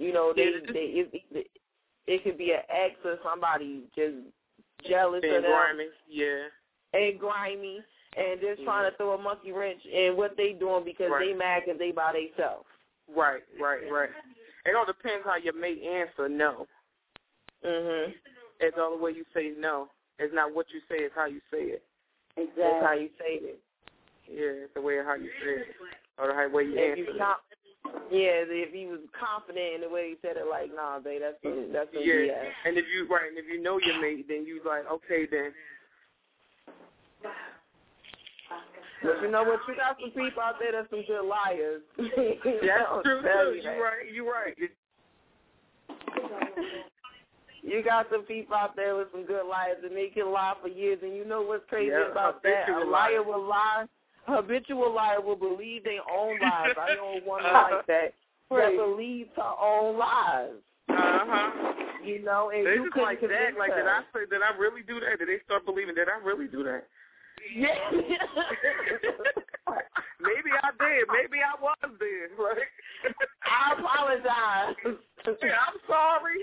It could be an ex or somebody just jealous of them. Grimy, yeah. And grimy. and just trying to throw a monkey wrench in what they doing because they mad because they by themselves. Right. It all depends how your mate answer no. It's all the way you say no. It's not what you say, it's how you say it. Exactly. That's how you say it. Yeah, it's the way how you say it. Or the way you answer it. If he was confident in the way he said it, like, nah, babe, that's BS. And if you know your mate, then you like, okay, then. But you know what? You got some people out there that's some good liars. That's true, too. You're right. You got some people out there with some good liars, and they can lie for years. And you know what's crazy about that? A liar will lie. Habitual liar will believe their own lies. I know one like that believes her own lies. You know, and they you just couldn't like that. convince Like, her. did I really do that? Did they start believing that I really do that? Yeah. Maybe I did. Maybe I was there. Right? I apologize. I'm sorry.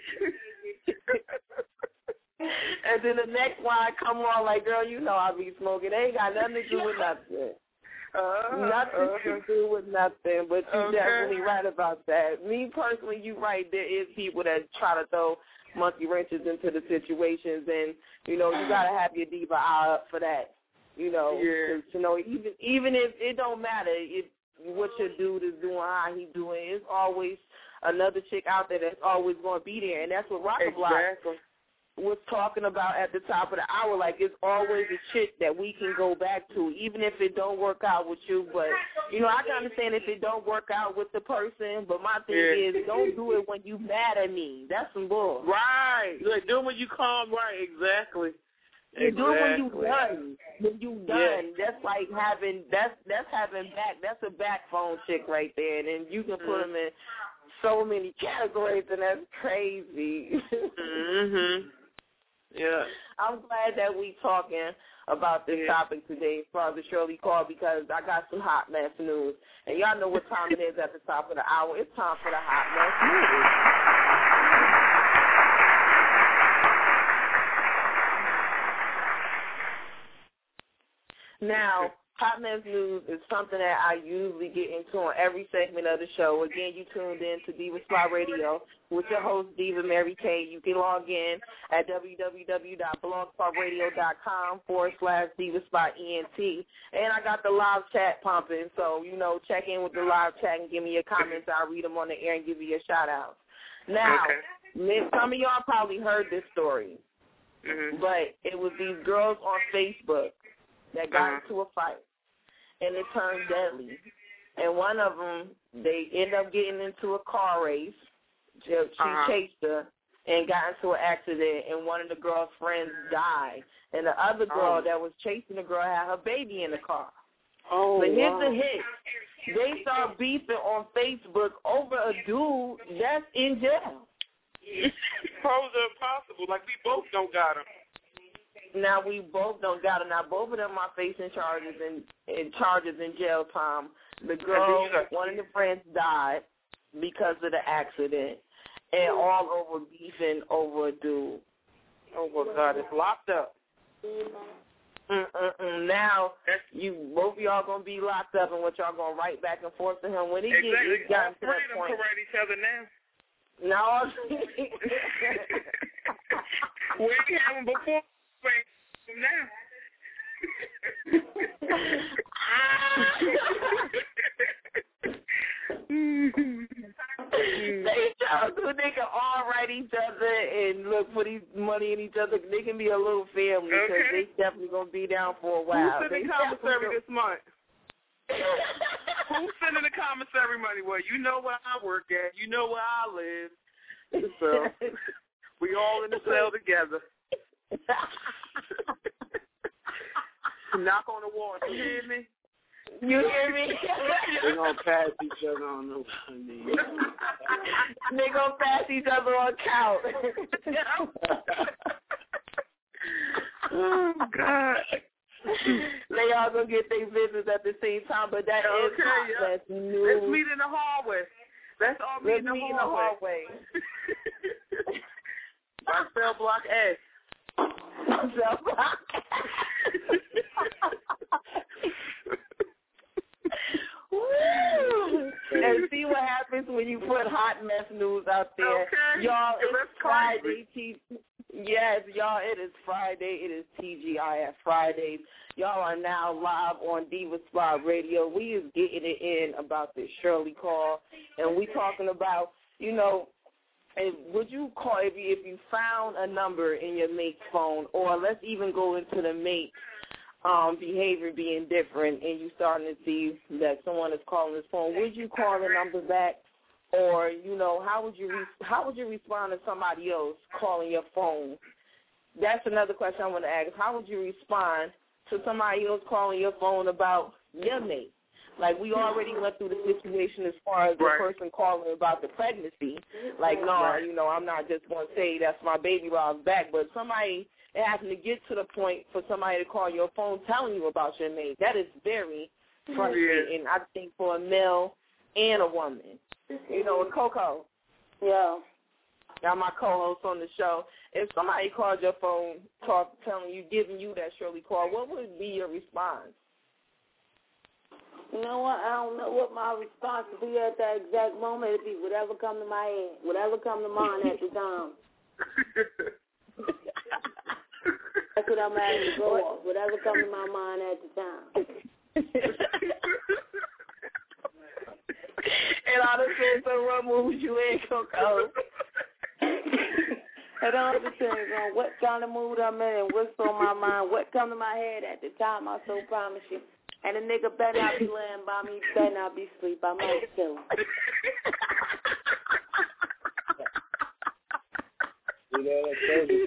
And then the next one I come on like, girl, you know I be smoking. They ain't got nothing to do with nothing. Nothing to do with nothing, but you're definitely right about that. Me personally, you're right. There is people that try to throw monkey wrenches into the situations, and, you know, you got to have your diva eye up for that. You know, cause, you know, even if it don't matter if what your dude is doing, how he doing, it's always another chick out there that's always going to be there, and that's what Rockablock was talking about at the top of the hour. Like, it's always a chick that we can go back to, even if it don't work out with you. But, you know, I can understand if it don't work out with the person, but my thing is, don't do it when you mad at me. That's some bull. Right. Like, do it when you calm. Right, exactly. You do it when you done. When you done, that's like having that's having back. That's a backbone chick right there, and then you can put them in so many categories, and that's crazy. Yeah. I'm glad that we talking about this topic today as far as the Shirley Call, because I got some hot mess news, and y'all know what time it is at the top of the hour. It's time for the hot mess news. Now, Hot Mess News is something that I usually get into on every segment of the show. Again, you tuned in to Diva Spot Radio with your host, Diva Mary Kay. You can log in at www.blogspotradio.com/DivaSpotENT. And I got the live chat pumping, so, you know, check in with the live chat and give me your comments. I'll read them on the air and give you your shout-outs. Now, some of y'all probably heard this story, but it was these girls on Facebook that got into a fight, and it turned deadly. And one of them, they ended up getting into a car race. She chased her and got into an accident, and one of the girl's friends died. And the other girl that was chasing the girl had her baby in the car. But here's the hit. They start beefing on Facebook over a dude that's in jail. How is that possible? Like, we both don't got him. Now, we both don't got it. Now, both of them are facing charges in jail time. The girl, one of the friends died because of the accident, and all over beefing over a dude. Oh, my God, it's locked up. Now, both of y'all going to be locked up, and what y'all going to write back and forth to him when he gets gotten to that point. All three of them can write each other now. No. We didn't have them before. Now. They can all write each other and look for these money in each other. They can be a little family because they definitely gonna be down for a while. Who's sending commissary this month? Who's sending the commissary money? Well, you know where I work at. You know where I live. So we all in the cell together. Knock on the wall. You hear me? You hear me? They're going to pass each other on the money. They're going to pass each other on count. Oh, God. They all going to get their business at the same time, but that is Let's meet in the hallway. Let's all meet in the hallway. By cell block S. And see what happens when you put hot mess news out there. Okay. Y'all, it's Friday. Yes, y'all, it is Friday. It is TGIF Fridays. Y'all are now live on Diva Spot Radio. We is getting it in about this Shirley call, and we talking about, you know, would you call if you found a number in your mate's phone, or let's even go into the mate's behavior being different, and you starting to see that someone is calling his phone, would you call the number back? Or, you know, how would you respond to somebody else calling your phone? That's another question I want to ask. How would you respond to somebody else calling your phone about your mate? Like, we already went through the situation as far as the person calling about the pregnancy. Like, no, you know, I'm not just going to say that's my baby while I was back, but somebody having to get to the point for somebody to call your phone telling you about your mate. That is very frustrating, I think, for a male and a woman. You know, with Coco. Yeah. Now, my co-host on the show, if somebody called your phone telling you, giving you that Shirley call, what would be your response? You know what? I don't know what my response would be at that exact moment. It'd be whatever come to my head, whatever come to mind at the time. That's what I'm asking to go off. Whatever come to my mind at the time. And all the things, so what moves you in, Coco? It all depends on what kind of mood I'm in and what's on my mind, what come to my head at the time, I so promise you. And the nigga better not be laying by me, better not be asleep. I might kill him. You know, that's crazy.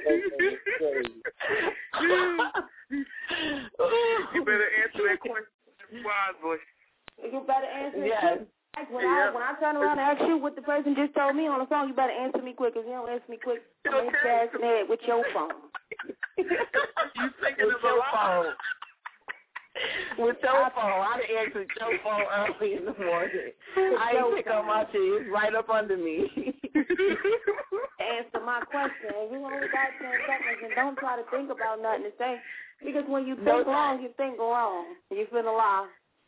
You better answer that question wisely. You better answer it quick. When I turn around and ask you what the person just told me on the phone, you better answer me quick. If you don't answer me quick, I'm ass head with your phone. You thinking with your phone. With your phone. I done answered your phone early in the morning. I didn't pick up my shit. It's right up under me. Answer my question. You only got 10 seconds, and don't try to think about nothing to say. Because when you think wrong, you think wrong. You finna lie.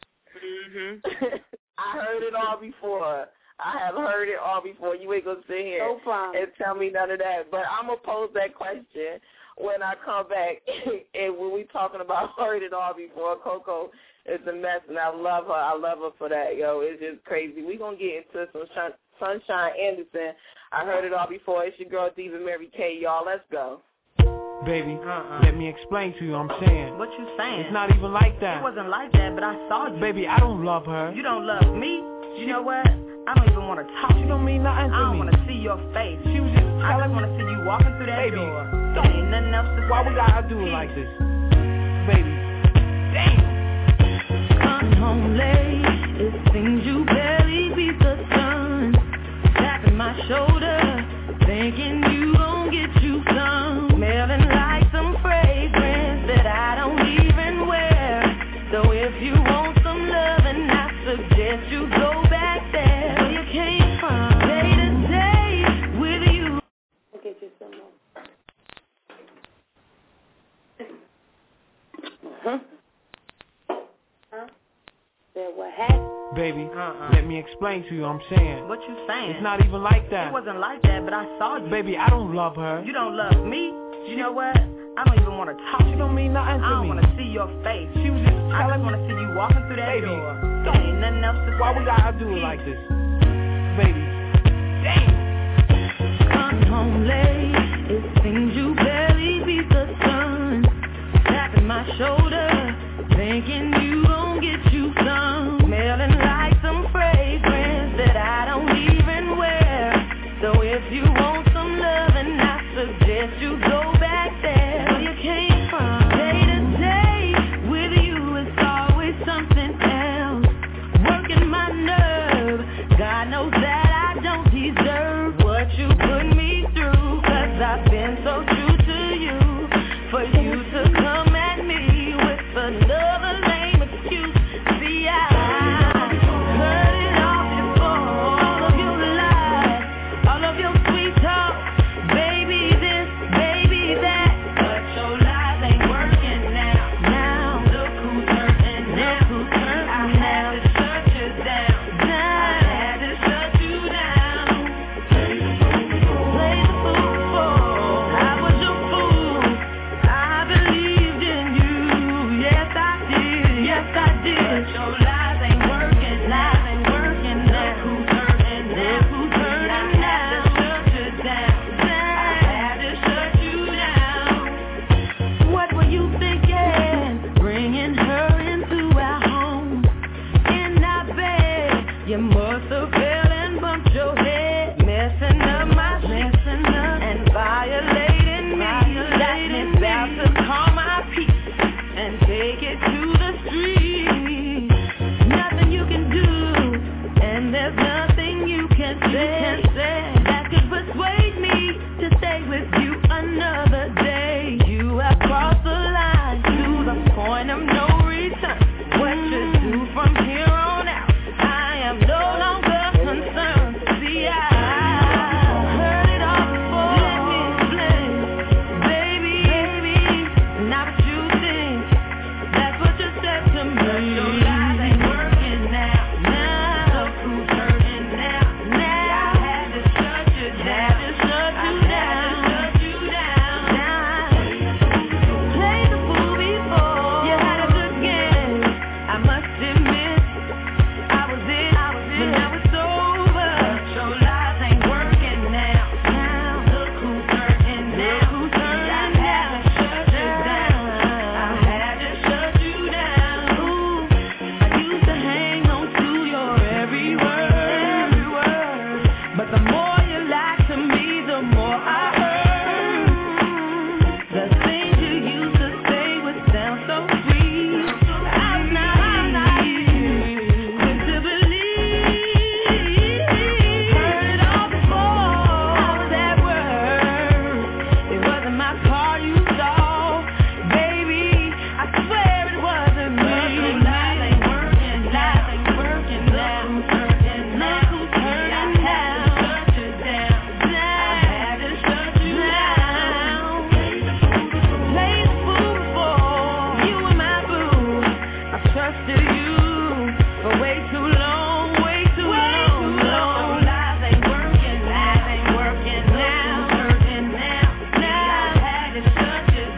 I heard it all before. I have heard it all before. You ain't going to sit here and tell me none of that. But I'm going to pose that question when I come back. And when we talking about heard it all before, Coco is a mess, and I love her. I love her for that, yo. It's just crazy. We're going to get into some Sunshine Anderson. I heard it all before. It's your girl, Diva Mary K. Y'all, let's go. Baby, let me explain to you what I'm saying. What you saying? It's not even like that. It wasn't like that, but I saw you. Baby, I don't love her. You don't love me? You know what? I don't even want to talk to you. She don't mean nothing to me. I don't want to see your face. She was just I just want to see you walking through that door. There ain't nothing else to say. Why we gotta do it like this? Baby, damn. Come home late. It seems you barely beat the sun. Tapping my shoulder, thinking you gon' get you some. Smelling like some fragrance that I don't even wear. So if you want some loving, I suggest you go back there where you came from. Day to day with you. I'll get you some more. Said what happened? Baby, let me explain to you what I'm saying. What you saying? It's not even like that. It wasn't like that, but I saw you. Baby, I don't love her. You don't love me? You know what? I don't even want to talk to you. She don't mean nothing to me. I don't want to see your face. She was just I just want to see you walking through that door. There ain't nothing else to say. Why we gotta do it like this? Baby, damn. Come home late. It seems you barely beat the sun. Tapping my shoulder, thinking you gon' get you some. Smelling like some fragrance that I don't even wear. So if you want some loving, I suggest you go back there where you came from. Day to day with you is always something else. Working my nerve. God knows that I don't deserve what you put me through. 'Cause I've been so true to you. For you to come at me with another lane. You must have fell and bumped your head, messing up and violating me. That is about to call my peace and take it to the street. Nothing you can do, and there's nothing you can say that could persuade me to stay with you another day. You have crossed the line to the point of no return. What you do from here on out, I am no longer concerned. See, I heard it all before. Let me explain, baby, not what you think. That's what you said to me. Your lies ain't working now. Look who's hurting now. I had to shut you down. Played the fool before. You had a good game. I must admit, I was it, but now it's over. Your lies ain't working now. Look who's hurting now. I had to shut you down. Ooh, I used to hang on to your every word, but the more you lied to me, the more I heard. The things you used to say would sound so sweet. I'm naive, quick to believe. Heard it all before. I was at work. It wasn't my car you saw, baby. I swear it wasn't me. Lies ain't working now. Look who's hurting now. I had to shut you down. Played the fool before. You were my boo. I trusted you for way too long. Lies ain't working now. I had to shut you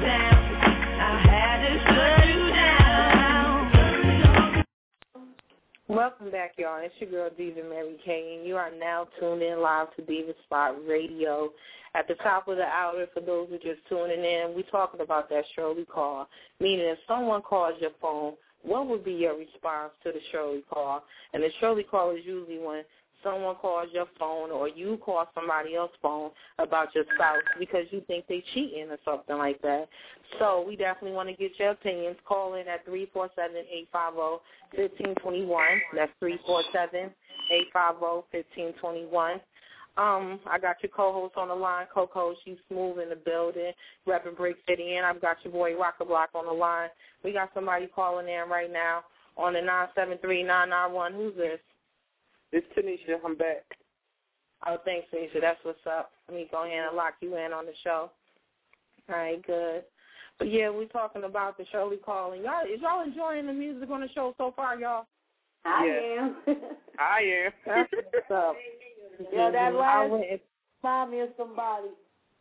down. Welcome back, y'all. It's your girl, Diva Mary Kay, and you are now tuned in live to Diva Spot Radio. At the top of the hour, for those who are just tuning in, we're talking about that Shirley call, meaning if someone calls your phone, what would be your response to the Shirley call? And the Shirley call is usually when someone calls your phone or you call somebody else's phone about your spouse because you think they cheating or something like that. So we definitely want to get your opinions. Call in at 347-850-1521. That's 347-850-1521. I got your co-host on the line, Coco. She's smooth in the building, repping Brick City, and I've got your boy Rocker Block on the line. We got somebody calling in right now on the 973-991. Who's this? It's Tanisha. I'm back. Oh, thanks, Tanisha. That's what's up. Let me go ahead and lock you in on the show. All right, good. But, yeah, we're talking about the Shirley call. And is y'all enjoying the music on the show so far, y'all? I am. That's what's up. Yeah, that last remind me of somebody.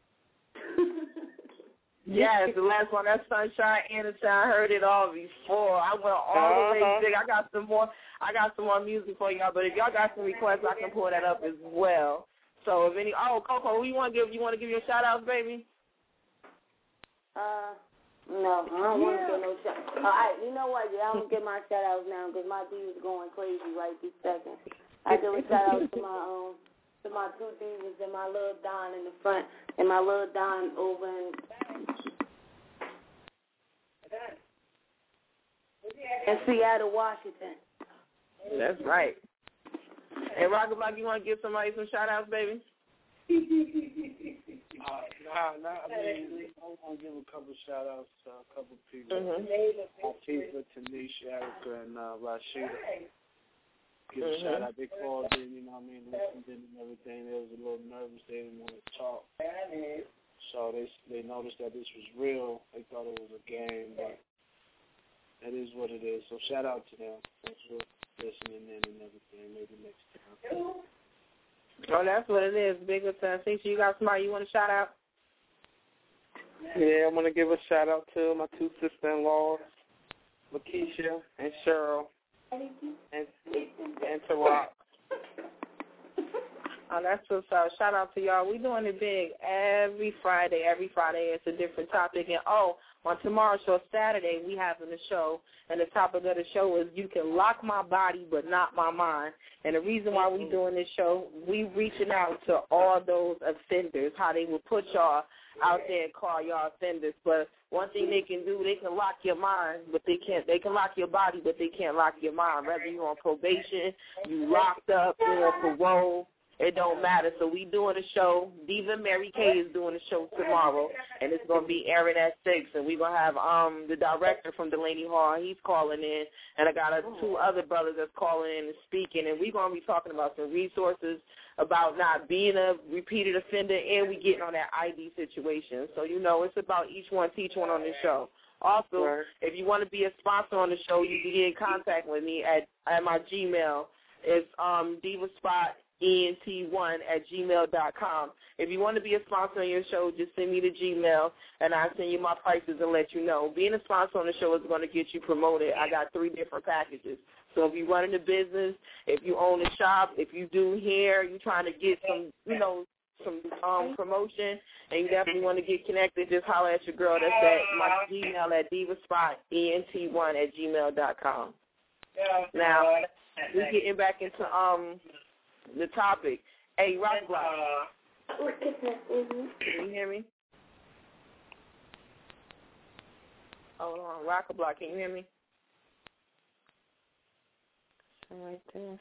Yes, the last one, that Sunshine Anytime. I heard it all before. I went all the way big. I got some more music for y'all, but if y'all got some requests, I can pull that up as well. So if any, Coco, who you want to give your shout outs, baby? No, I don't want to get no shout. All right, you know what? Yeah, I'm gonna get my shout outs now because my D's going crazy right this second. I give a shout out to my two divas and my little Don in the front and my little Don over in Seattle, Washington. That's right. And Rocker Block, you want to give somebody some shout outs, baby? I mean, I'm going to give a couple shout outs to a couple people. Tifa, Tanisha, Erica, and Rashida. Give a shout out. They called in, you know what I mean, listened in and everything. They was a little nervous. They didn't want to talk. So they noticed that this was real. They thought it was a game, but that is what it is. So shout out to them. Thanks for listening in and everything. Maybe next time. Oh, that's what it is. Bigger time. Think you got somebody you want to shout out? Yeah, I want to give a shout out to my two sister-in-laws, Lakeisha and Cheryl, and to Rock. Oh, that's what's up. Shout out to y'all. We doing it big every Friday. Every Friday it's a different topic. And, on tomorrow's show, Saturday, we having a show. And the topic of the show is you can lock my body but not my mind. And the reason why we doing this show, we reaching out to all those offenders, how they will put y'all out there and call y'all offenders. But one thing they can do, they can lock your mind, but they can lock your body, but they can't lock your mind. Whether you're on probation, you locked up, you're on parole, it don't matter. So we doing a show. Diva Mary Kay is doing a show tomorrow, and it's going to be airing at 6. And we're going to have the director from Delaney Hall. He's calling in, and I got 2 other brothers that's calling in and speaking. And we're going to be talking about some resources about not being a repeated offender, and we getting on that ID situation. So, it's about each one, teach one on the show. Also, if you want to be a sponsor on the show, you can get in contact with me at my Gmail. It's divaspotent1@gmail.com. If you want to be a sponsor on your show, just send me the Gmail, and I'll send you my prices and let you know. Being a sponsor on the show is going to get you promoted. I got 3 different packages. So if you're running a business, if you own a shop, if you do hair, you're trying to get some, some promotion, and you definitely want to get connected, just holler at your girl. That's at my Gmail at divaspotent1@gmail.com. Now, we're getting back into the topic. Hey, Rock Block. Can you hear me? Hold on, Rock Block. Can you hear me? Right there.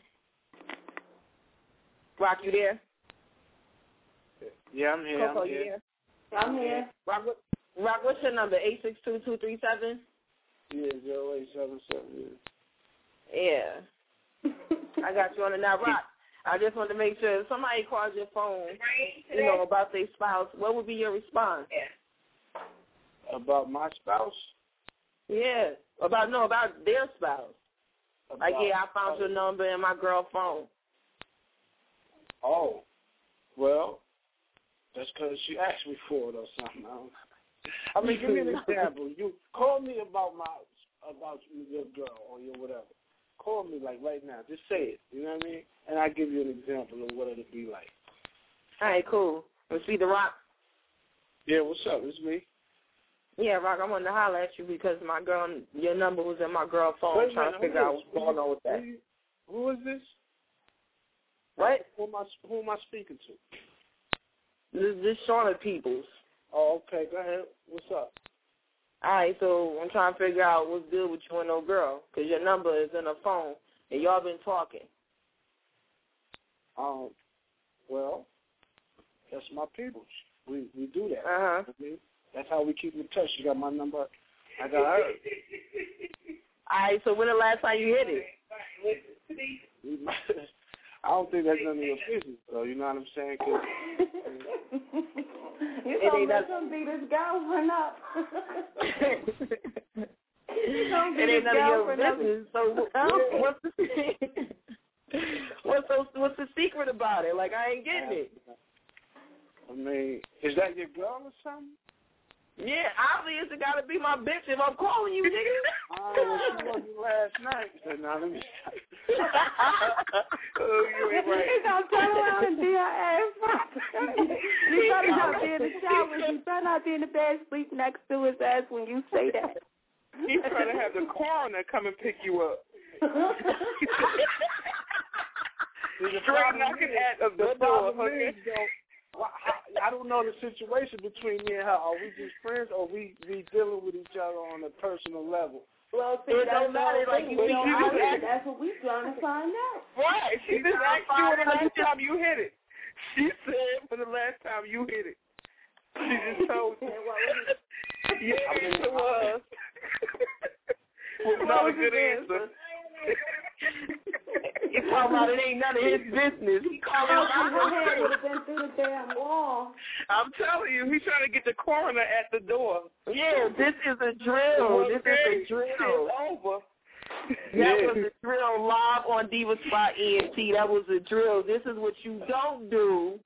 Rock, you there? Yeah, I'm here. Coco, you here? I'm here. Rock, what's your number? 862-237? Yeah, 0877. Yeah. I got you on it now. Rock, I just wanted to make sure if somebody calls your phone, about their spouse, what would be your response? About my spouse? Yeah. About their spouse. I found your number in my girl's phone. Oh. Well, that's because she asked me for it or something. I mean, give me an example. You call me about your girl or your whatever. Call me like right now. Just say it. You know what I mean? And I'll give you an example of what it'll be like. All right, cool. Let's see the Rock. Yeah, what's up? It's me. Yeah, Rock, I wanted to holler at you because your number was in my girl's phone. Trying to figure out what's going on with that. Who is this? What? Who am I speaking to? This is Shauna Peoples. Oh, okay. Go ahead. What's up? All right, so I'm trying to figure out what's good with you and no girl because your number is in her phone and y'all been talking. Well, that's my people. We do that. Uh-huh. I mean, that's how we keep in touch. You got my number. I got her. All right, so when the last time you hit it? I don't think that's none of your business, though. You know what I'm saying? Cause, you told me to beat his girlfriend up. It ain't none of your business. So what's the secret about it? Like, I ain't getting it. I mean, is that your girl or something? Yeah, obviously it got to be my bitch if I'm calling you, nigga. Well, she wasn't last night. Now, let me you ain't right. He's going to turn around and be her ass. She better not be in the shower. She better not be in the bed sleep next to his ass when you say that. He's trying to have the coroner come and pick you up. Straight knocking at the door. I don't know the situation between me and her. Are we just friends or we dealing with each other on a personal level? Well, see, it don't matter. Like that's what we trying to find out. Right. She just asked you when the last time you hit it. She said for the last time you hit it. She just told you. Your answer was. Not a good answer. He talking about it ain't none of his business. He calling his head would have been through the damn wall. I'm telling you, he's trying to get the coroner at the door. Yeah, this is a drill. This is a drill. It's over. That was a drill live on Diva Spot ENT. That was a drill. This is what you don't do.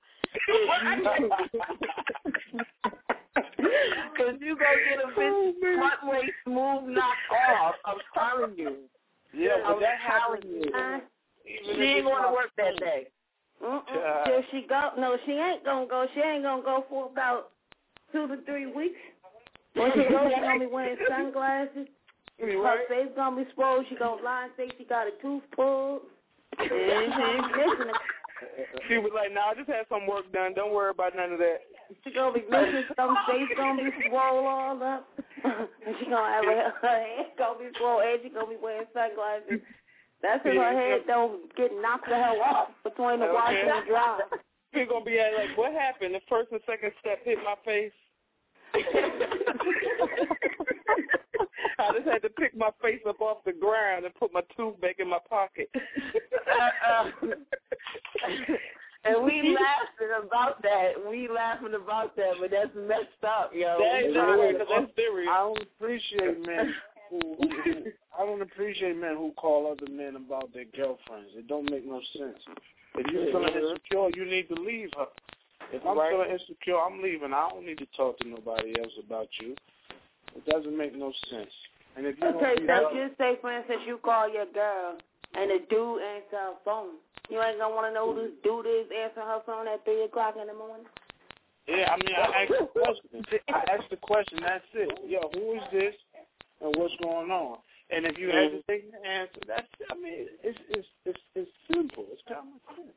Because you go get a bitch front way smooth knocked off. I'm telling you. Yeah, but that happened. She ain't going to work that day. Till she go. No, she ain't gonna go. She ain't gonna go for about 2 to 3 weeks. When she goes, she gonna be wearing sunglasses. Her face gonna be swollen. She gonna lie and say she got a tooth pulled. She was like, "Nah, I just had some work done. Don't worry about none of that." She gonna be missing some. Face gonna be swollen all up. And she gonna have her head gonna be swollen. And she gonna be wearing sunglasses. That's if her head don't get knocked the hell off between the wash and the dry. She's gonna be like, "What happened? The first and second step hit my face." I just had to pick my face up off the ground and put my tooth back in my pocket. And we laughing about that. But that's messed up, yo. That's serious. I don't appreciate men who call other men about their girlfriends. It don't make no sense. If you're feeling insecure, you need to leave her. If I'm feeling insecure, I'm leaving. I don't need to talk to nobody else about you. It doesn't make no sense. And if you just say, for instance, you call your girl and the dude answer her phone. You ain't gonna want to know who this dude is answering her phone at 3 o'clock in the morning. Yeah, I mean, I asked the question. That's it. Yo, who is this, and what's going on? And if you hesitate to answer, that's. I mean, it's simple. It's common sense.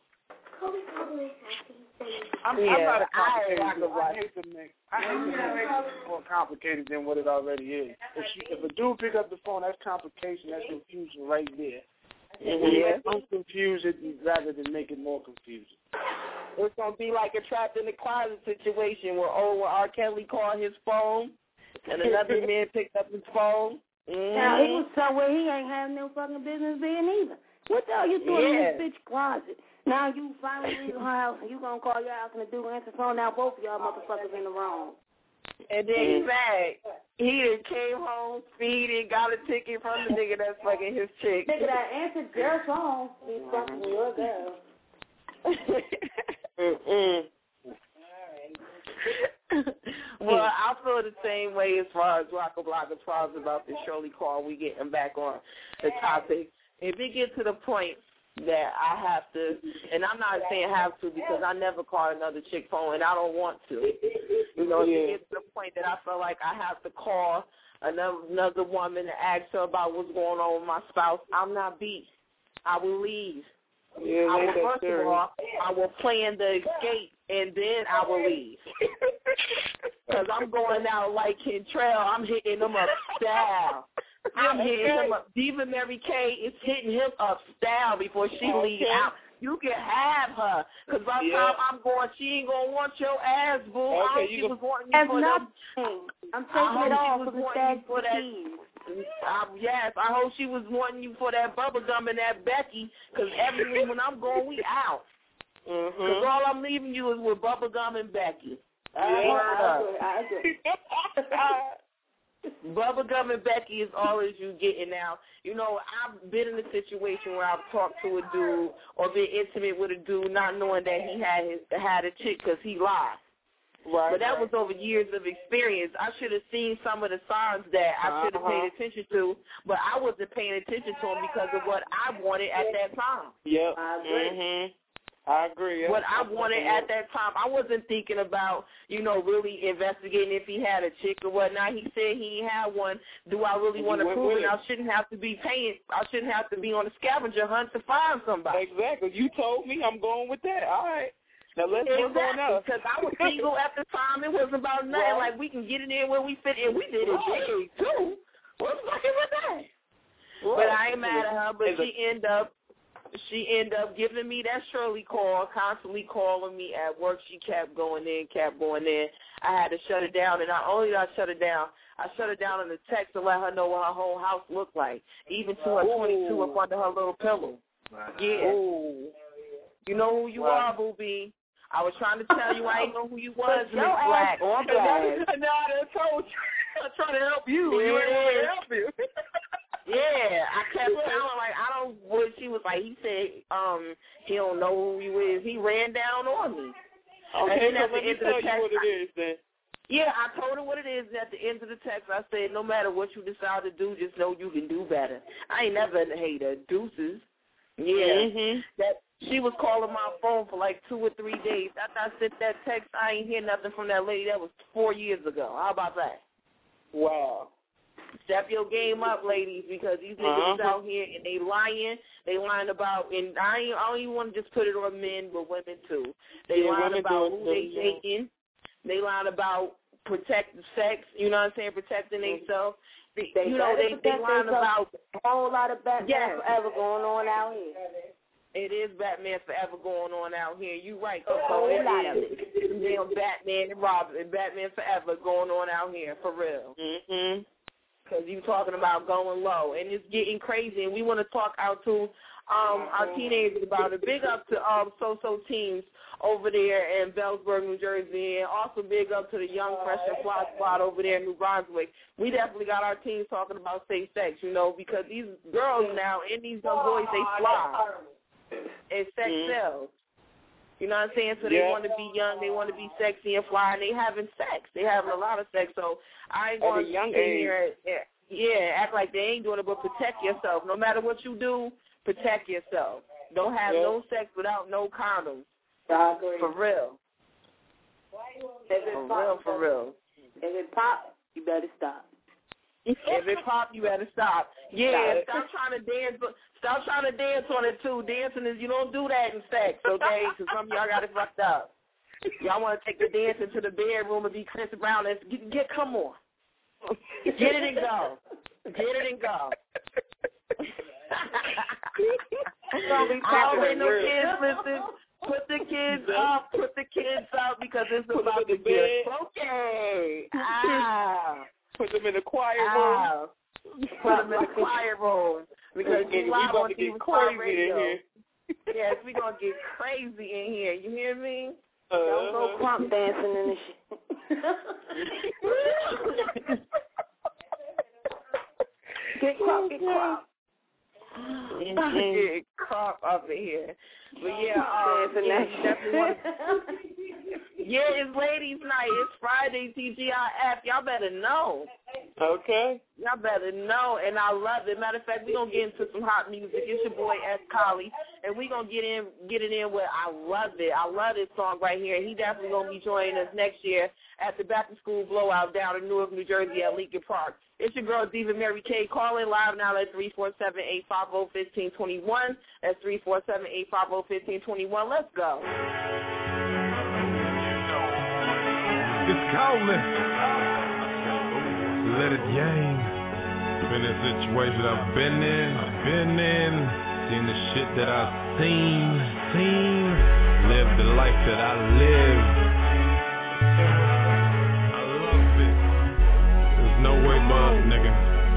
I'm not a complicated. I hate to make it more complicated than what it already is. If a dude pick up the phone, that's complication. That's confusion right there. I'm confused rather than make it more confusing. It's gonna be like a trapped in the closet situation where R. Kelly called his phone and another man picked up his phone. Now he was somewhere he ain't having no fucking business being either. What the hell you doing in this bitch closet? Now you finally leave her house and you gonna call your house and the dude answer the phone. Now both of y'all motherfuckers in the wrong. And then he's mad. He done came home, speeding, got a ticket from the nigga that's fucking his chick. Nigga that answered your phone, he's fucking your girl. Well, I feel the same way as far as Rock a Block, as far as about the Shirley call. We getting back on the topic. If it gets to the point that I have to, and I'm not saying have to because I never call another chick phone and I don't want to. You know, if it gets to the point that I feel like I have to call another woman to ask her about what's going on with my spouse, I'm not beat. I will leave. First of all, I will plan the escape and then I will leave. Because I'm going out like Kentrell. I'm hitting them up style. I'm hitting him up. Diva Mary Kay is hitting him up style before she leaves out. You can have her. Because by the time I'm going, she ain't going to want your ass, boo. I hope she was wanting you for them. I'm taking it off for the stag yes, I hope she was wanting you for that bubblegum and that Becky. Because every when I'm going, we out. Because all I'm leaving you is with bubblegum and Becky. I agree. Bubblegum and Becky is all as you getting now. You know, I've been in a situation where I've talked to a dude or been intimate with a dude not knowing that he had a chick because he lied. Right. But that was over years of experience. I should have seen some of the signs that I should have paid attention to, but I wasn't paying attention to them because of what I wanted at that time. Yep. I agree. What I wanted at that time, I wasn't thinking about, really investigating if he had a chick or whatnot. He said he had one. Do I really want to prove it? I shouldn't have to be paying. I shouldn't have to be on a scavenger hunt to find somebody. Exactly. You told me. I'm going with that. All right. Now let's work on us. Because I was single at the time. It wasn't about nothing. Right. Like we can get it in where we fit in. We did it big too. What's fucking with that? Right. But I ain't mad at her. But she ended up giving me that Shirley call, constantly calling me at work. She kept going in. I had to shut it down, and not only did I shut it down, I shut it down in the text to let her know what her whole house looked like, even to her 22 up under her little pillow. Yeah. Ooh. You know who you are, Booby. I was trying to tell you I ain't know who you was, Miss Black. No, I done told you. I'm trying to help you. You ain't want me to help you. Yeah, I kept telling like I don't. What she was like, he said, he don't know who you is. He ran down on me. Okay, so let me tell you what it is then. Yeah, I told her what it is. At the end of the text, I said, no matter what you decide to do, just know you can do better. I ain't never been a hater. Deuces. Yeah. That she was calling my phone for like 2 or 3 days. After I sent that text, I ain't hear nothing from that lady. That was 4 years ago. How about that? Wow. Step your game up, ladies, because these niggas out here and they lying. They lying about, and I don't even want to just put it on men, but women too. They lying about who they dating. They lying about protecting sex. You know what I'm saying? Protecting themselves. They lying about a whole lot of Batman Forever going on out here. It is Batman Forever going on out here. You right. A whole lot of it. Damn Batman and Robin and Batman Forever going on out here for real. Because you talking about going low, and it's getting crazy. And we want to talk out to our teenagers about it. Big up to So-So teams over there in Bellsburg, New Jersey, and also big up to the Young Fresh and Fly Squad over there in New Brunswick. We definitely got our teams talking about safe sex, you know, because these girls now and these young boys, they fly. And sex sells. You know what I'm saying? So they want to be young, they want to be sexy and fly, and they having sex. They having a lot of sex. So I ain't going to sit here act like they ain't doing it, but protect yourself. No matter what you do, protect yourself. Don't have no sex without no condoms. I agree. For real. For real. If it pop, you better stop. If it pop, you better stop. Yeah, stop trying to dance. Stop trying to dance on it too. Dancing is, you don't do that in sex, okay? Because some of y'all got it fucked up. Y'all want to take the dancing to the bedroom and be Chris Brown and come on, get it and go, I don't no kids listen. Put the kids up because it's about to get okay. Put them in the quiet room. Put them in the quiet room because we live on Diva Spot Radio. Yes, we gonna get crazy in here. You hear me? Don't go crump dancing in the shit. Get crump. Get crump up in here. But it's ladies' night. It's Friday, TGIF. Y'all better know. Okay. Y'all better know, and I love it. Matter of fact, we're going to get into some hot music. It's your boy, S. Collie, and we're going to get it in with I Love It. I love this song right here. He definitely going to be joining us next year at the Back to School Blowout down in Newark, New Jersey at Lincoln Park. It's your girl, Diva Mary K. Call in live now at 347-850-1521. That's 347-850-1521. Let's go. It's calling. Let it yang. Been in situations I've been in. Seen the shit that I've seen. Lived the life that I live. I love it. There's no way but, nigga.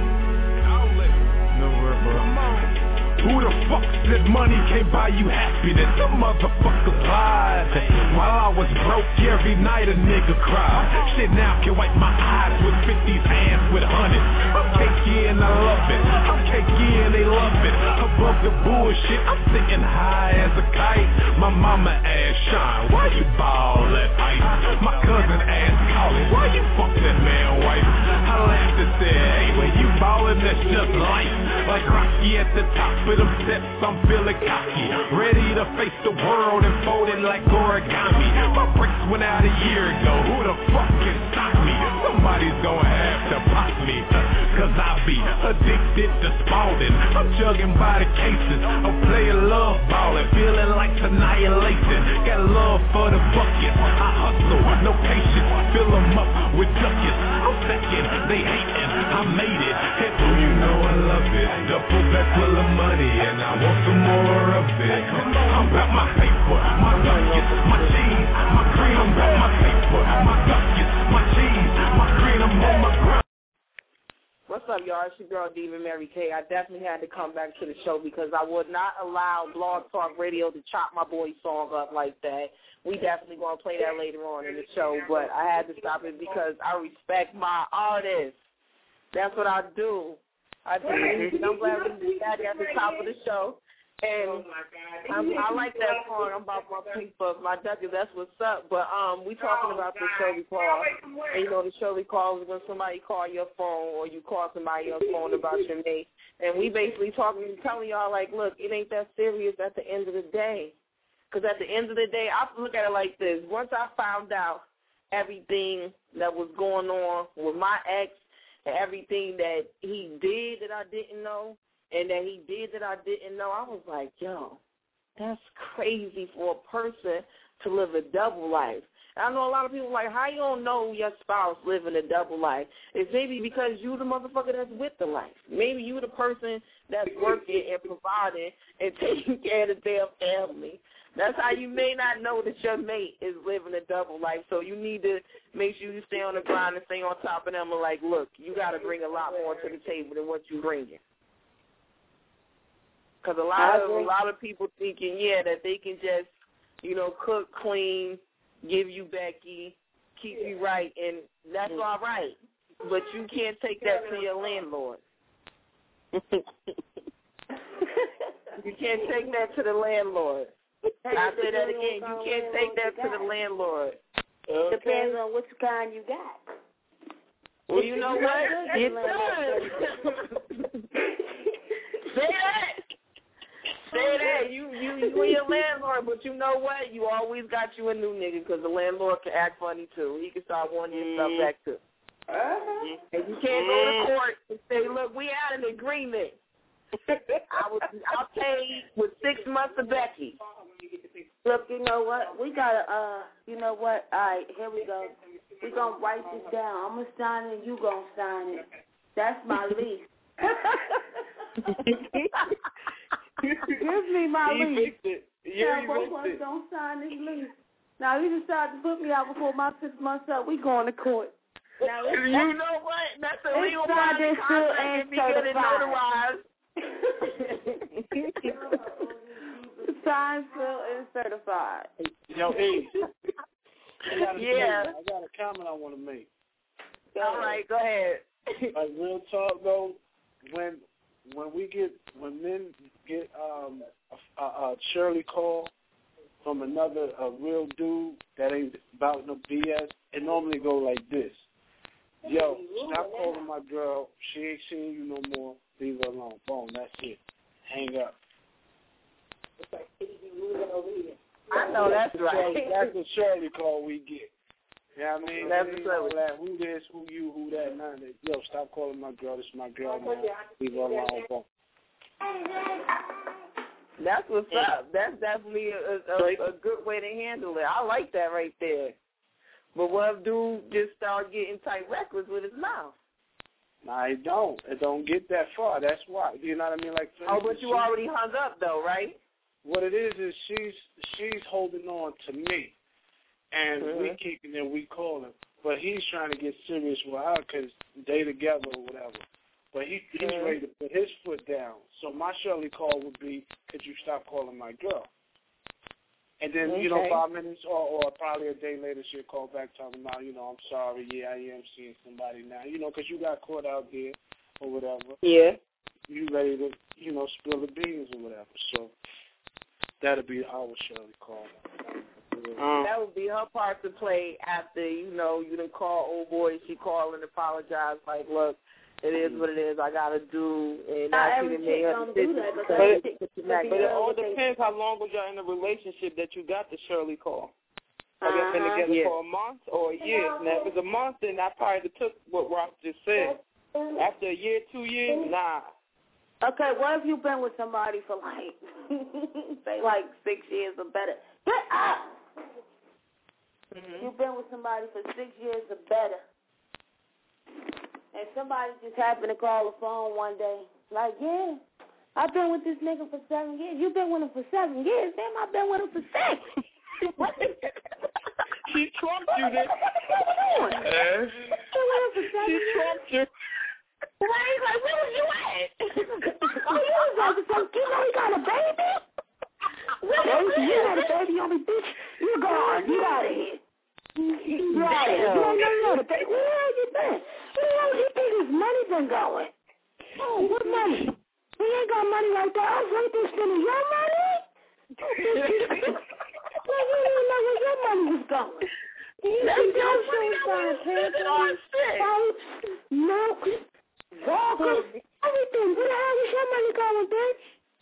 Nowhere but. Who the fuck said money can't buy you happiness? Some motherfuckers lied. While I was broke, every night a nigga cried. Shit now can wipe my eyes with 50s hands with hundreds. I'm cakey and I love it. I'm cakey and they love it. Above the bullshit, I'm sitting high as a kite. My mama ass shine, why you ball that ice? My cousin ass calling, why you fuck that man wife? I laughed and said, hey, when you ballin', that's just life. Like Rocky at the top of them steps, I'm feeling cocky. Ready to face the world and fold it like origami. My brakes went out a year ago, who the fuck can stop me? Somebody's gonna have to pop me, cause I be addicted to Spalding. I'm jugging by the cases, I'm playing love ballin', feeling like annihilation. Got love for the bucket, I hustle, no patience, fill them up with duckets. I'm second, they hatin', I made it. And do you know I love it? Duffel bag full of money and I want some more of it. I'm about my paper, my duckets, my cheese, my cream. I'm about my paper, my duckets, my cheese, my cream. I'm on my grind. What's up, y'all? It's your girl, Diva Mary K. I definitely had to come back to the show because I would not allow Blog Talk Radio to chop my boy's song up like that. We definitely going to play that later on in the show, but I had to stop it because I respect my artists. That's what I do. I do. I'm glad we got at the top of the show. And I like that song. I'm about my pink for my Dougie. That's what's up. But we talking about the Shirley call. And you know the Shirley call is when somebody call your phone or you call somebody on your phone about your mate. And we basically telling y'all like, look, it ain't that serious at the end of the day. Because at the end of the day, I look at it like this. Once I found out everything that was going on with my ex and everything that he did that I didn't know, and that he did that I didn't know, I was like, yo, that's crazy for a person to live a double life. And I know a lot of people like, how you don't know your spouse living a double life? It's maybe because you the motherfucker that's with the life. Maybe you the person that's working and providing and taking care of the damn family. That's how you may not know that your mate is living a double life. So you need to make sure you stay on the grind and stay on top of them and like, look, you got to bring a lot more to the table than what you bringing. Because a lot of people thinking, that they can just, cook, clean, give you Becky, keep you right, and that's all right. But you can't take that to your landlord. You can't take that to the landlord. I say that again. You can't take that to the landlord. Okay. Depends on which kind you got. Well, you know what? It does. Say that. Say that. You your landlord, but you know what? You always got you a new nigga because the landlord can act funny too. He can start wanting your stuff back too. And you can't go to court and say, look, we had an agreement. I'll pay with 6 months of Becky. Look, you know what? We got to, you know what? All right, here we go. We're going to write this down. I'm going to sign it and you going to sign it. That's my lease. Give me my lease. Both of us don't sign this lease. Now, he decided to put me out before my 6 months up. We going to court. Now, you know what? That's a legal binding contract and be good and notarized. Signed, sealed, and certified. Yo, Ace. I got a comment I want to make. All right, go ahead. Like real talk though, when men get a Shirley call from a real dude that ain't about no BS, it normally go like this. Yo, stop calling my girl. She ain't seeing you no more. Leave her alone. Boom, that's it. Hang up. I know that's right. That's the Shirley call we get. You know what I mean? That's like, who this, who you, who that, none of that. Yo, stop calling my girl. This is my girl now. Leave her alone. Boom. That's what's up. That's definitely a good way to handle it. I like that right there. But what if dude just start getting tight reckless with his mouth? Nah, it don't. It don't get that far. That's why. You know what I mean? Like, but you already hung up though, right? What it is she's holding on to me, and we kicking and we calling. But he's trying to get serious with her because they together or whatever. But he's ready to put his foot down. So my Shirley call would be, could you stop calling my girl? And then, 5 minutes or probably a day later, she'll call back talking about, I'm sorry, I am seeing somebody now. Because you got caught out there or whatever. Yeah. You ready to, spill the beans or whatever. So that'll be our Shirley call. That would be her part to play after, you done call old boy, she call and apologize, like, look, it is what it is. I gotta do, and not every chick don't do that. But it all depends how long was y'all in a relationship that you got the Shirley call. Have y'all been together for a month or a year? Now, if it's a month, then I probably took what Rock just said. After a year, 2 years, nah. Okay, what if you've been with somebody for say 6 years or better? Get up! You've been with somebody for 6 years or better. And somebody just happened to call the phone one day. Like, yeah, I've been with this nigga for 7 years. You've been with him for 7 years. Damn, I've been with him for 6. She trumped you then. She trumped you. Well, he's like, where was you at? He was like, he got a baby? You got a baby on me, bitch. You gone. You out of here. You out of here. You the baby. Where you been? Where you think his money been going? Oh, what money? He ain't got money like that. I was right there spending your money. Like, you didn't know where your money was going. That's your money. Milk, vodka, everything. Where the hell was your money going, bitch?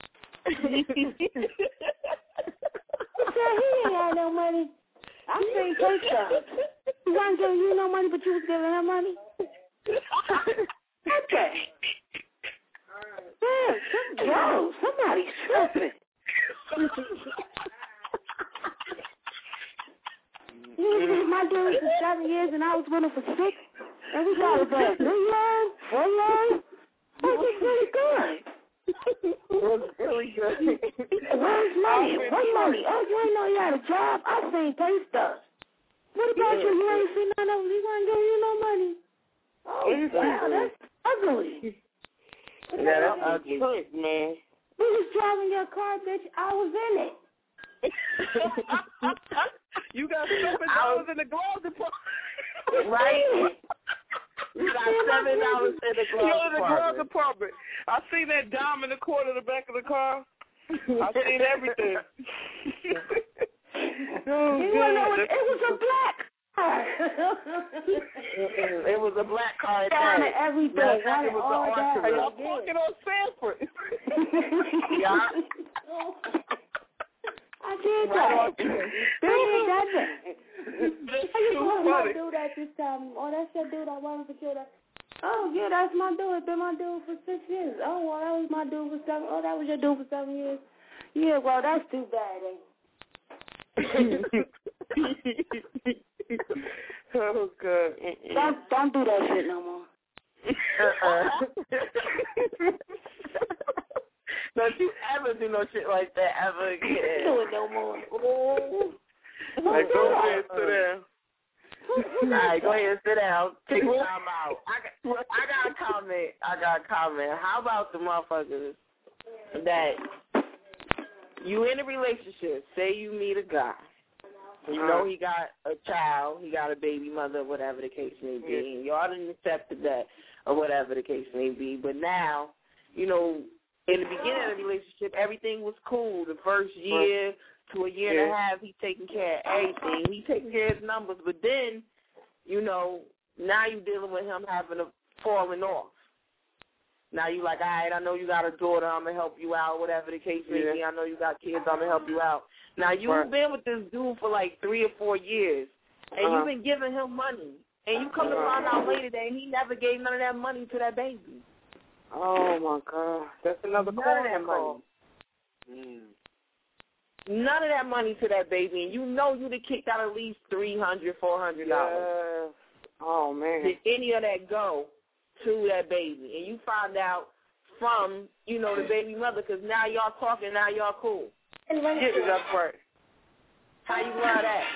He said he ain't had no money. I'm saying take stuff. He wasn't giving you no money, but you was giving him money? Okay. Yo, somebody's tripping. You was with my dude for 7 years and I was with him for 6. And we got about 3 years, 4 years. That was really good. It was really good. Where's money? What money? Oh, you ain't know you had a job? I seen pay stubs. What about you? You ain't seen none of them. He wasn't giving you no money. Oh, wow, that's ugly. Yeah, that's ugly, man. We was driving your car, bitch. I was in it. You got $7 in the glove department. Right? You got $7 in the glove department. I seen that dime in the corner of the back of the car. I seen everything. It was a black car. It was a black car. Down to everything. It was all that. Are y'all fucking on Sanford? Yeah. I did that. They did that. How you calling my dude at this time? Oh, that's your dude I wanted to kill that. Oh, yeah, that's my dude. It's been my dude for 6 years. Oh, well, that was my dude for 7. Oh, that was your dude for 7 years. Yeah, well, that's too bad, ain't it? Oh, God. Don't do that shit no more. Don't you ever do no shit like that ever again. Do it no more. Like, go ahead and sit down. All right, go ahead and sit down. Take time out. I got a comment. How about the motherfuckers that you in a relationship, say you meet a guy. You know he got a child, he got a baby mother, whatever the case may be, and y'all didn't accept that or whatever the case may be. But now, you know, in the beginning of the relationship, everything was cool. The first year to a year and a half, he taking care of everything. He taking care of his numbers. But then, you know, now you dealing with him having a falling off. Now you like, all right, I know you got a daughter, I'm going to help you out, whatever the case may be. I know you got kids, I'm going to help you out. Now you've been with this dude for like 3 or 4 years, and you've been giving him money. And you come to find out later that he never gave none of that money to that baby. Oh, my God. That's another call. None of that money to that baby, and you know you'd have kicked out at least $300, $400. Yeah. Oh, man. Did any of that go to that baby? And you find out from, you know, the baby mother, because now y'all talking, now y'all cool. Yeah, that's right. How you learn that?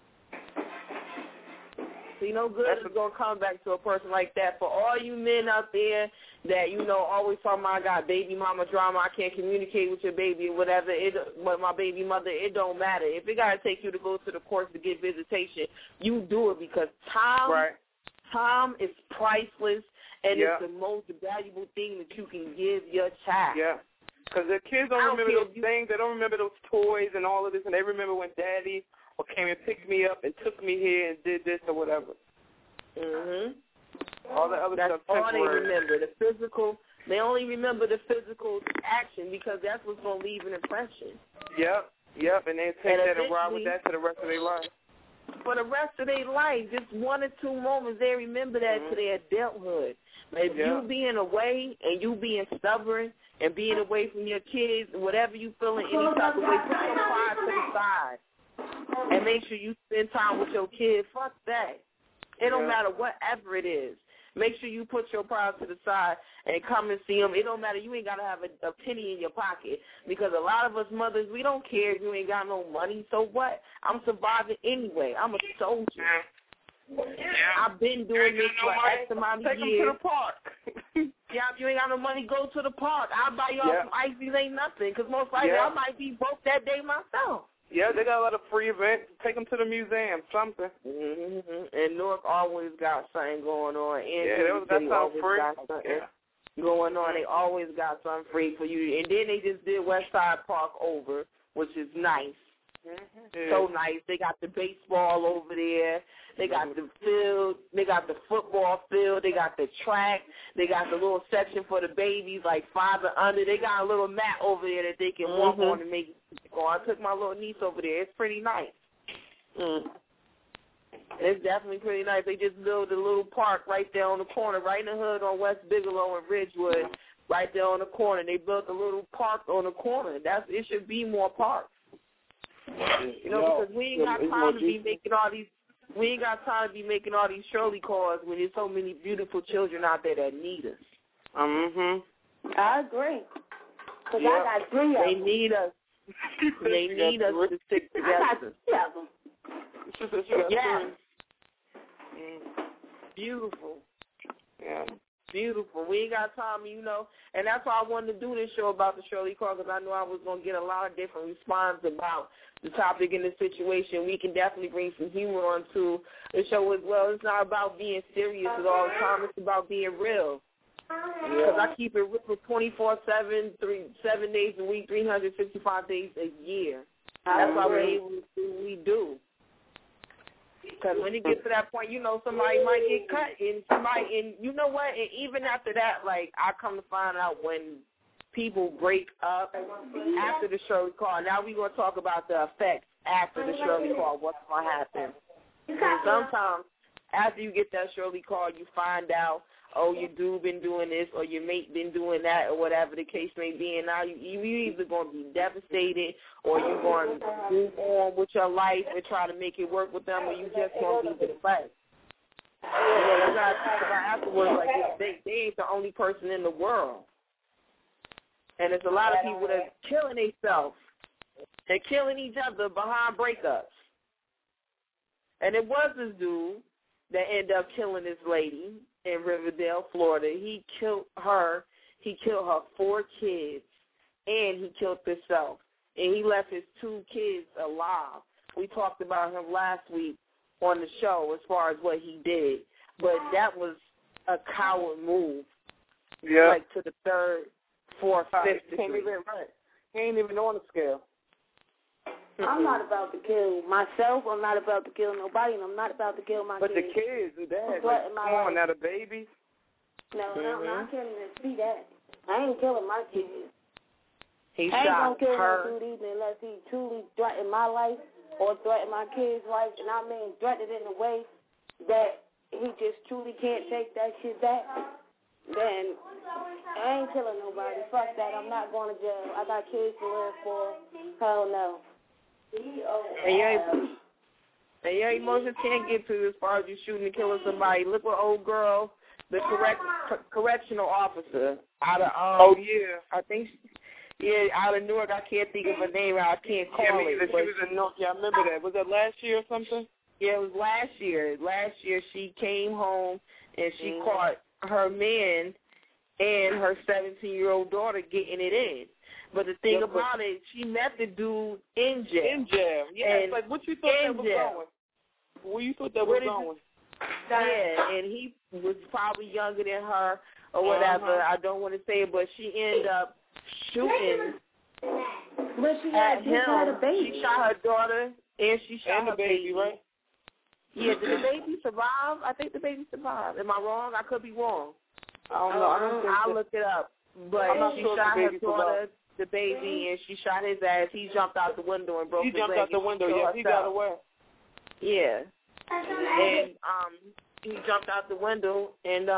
See, no good is going to come back to a person like that. For all you men out there that, you know, always talking about I got baby mama drama, I can't communicate with your baby or whatever, but my baby mother, it don't matter. If it got to take you to go to the courts to get visitation, you do it because time is priceless, and it's the most valuable thing that you can give your child. Yeah. Because the kids don't remember those things. They don't remember those toys and all of this, and they remember when Daddy came and picked me up and took me here and did this or whatever. All the other stuff. That's all they remember. The physical. They only remember the physical action because that's what's going to leave an impression. Yep. And they take that and ride with that for the rest of their life. For the rest of their life, just 1 or 2 moments, they remember that to their adulthood. If you being away and you being stubborn and being away from your kids, whatever you feel in any type of way, put your pride to the side and make sure you spend time with your kids. Fuck that. It don't matter whatever it is. Make sure you put your pride to the side and come and see them. It don't matter. You ain't got to have a penny in your pocket because a lot of us mothers, we don't care if you ain't got no money. So what? I'm surviving anyway. I'm a soldier. I've been doing this for X amount of years. Take them to the park. If you ain't got no money, go to the park. I'll buy you all some ice. These ain't nothing because most likely I might be broke that day myself. Yeah, they got a lot of free events. Take them to the museum, something. And Newark always got something going on. And that sounds free. going on. They always got something free for you. And then they just did Westside Park over, which is nice. Mm-hmm. So nice. They got the baseball over there. They got the field. They got the football field. They got the track. They got the little section for the babies, like 5 and under. They got a little mat over there that they can walk on and make it go. I took my little niece over there. It's pretty nice. It's definitely pretty nice. They just built a little park right there on the corner, right in the hood on West Bigelow and Ridgewood, right there on the corner. They built a little park on the corner. It should be more parks. You know, because we ain't got time to be making all these. We ain't got time to be making all these Shirley calls when there's so many beautiful children out there that need us. I agree. Because I got 3 of them. They need us. They need us to stick together. I got 3 of them. Yeah. Beautiful. Yeah. Beautiful. We ain't got time, you know, and that's why I wanted to do this show about the Shirley Call, because I knew I was going to get a lot of different responses about the topic and the situation. We can definitely bring some humor onto the show as well. It's not about being serious all the time. It's about being real. Because I keep it real 24/7, 7 days a week, 365 days a year. That's why we're able to do what we do. Because when it gets to that point, you know, somebody might get cut, and you know what? And even after that, like, I come to find out when people break up after the Shirley Call. Now we're going to talk about the effects after the Shirley Call, what's going to happen. And sometimes after you get that Shirley Call, you find out, oh, your dude been doing this or your mate been doing that or whatever the case may be, and now you either going to be devastated or you're going to move on with your life and try to make it work with them, or you just going to be depressed. You know, you got to think about afterwards, like they ain't the only person in the world. And there's a lot of people that's killing themselves and killing each other behind breakups. And it was this dude that ended up killing this lady in Riverdale, Florida. He killed her. He killed her 4 kids, and he killed himself. And he left his 2 kids alive. We talked about him last week on the show as far as what he did. But that was a coward move. Yeah. Like to the 3rd, 4th, 5th degree. He ain't even on the scale. I'm not about to kill myself. I'm not about to kill nobody, and I'm not about to kill my kids. kids. But the kids, Dad, like, come on, now the babies. No, I can't even see that. I ain't killing my kids. He I ain't shot gonna kill her. no dude either unless he truly threatened my life or threatened my kids' life, and I mean threatened in a way that he just truly can't take that shit back. Then I ain't killing nobody. Fuck that. I'm not going to jail. I got kids to live for. Hell no. And your emotions can't get to as far as you shooting and killing somebody. Look what old girl, the correctional officer out of I think out of Newark. I can't think of her name. I can't call it. She was in North. Yeah, I remember that. Was that last year or something? Yeah, it was last year. Last year she came home and she caught her man and her 17-year-old daughter getting it in. But the thing about it, she met the dude in jail. In jail. Yeah, it's like, what you thought that was going? Where you thought that was going? Yeah, and he was probably younger than her or whatever. I don't want to say it, but she ended up shooting but she at him. Had a baby. She shot her daughter and she shot her baby, right? Yeah, did the baby survive? I think the baby survived. Am I wrong? I could be wrong. I don't know. I'll look it up. But she shot her daughter, the baby, and she shot his ass. He jumped out the window and broke his leg. He jumped out the window. Yeah, he got away. Yeah. And he jumped out the window and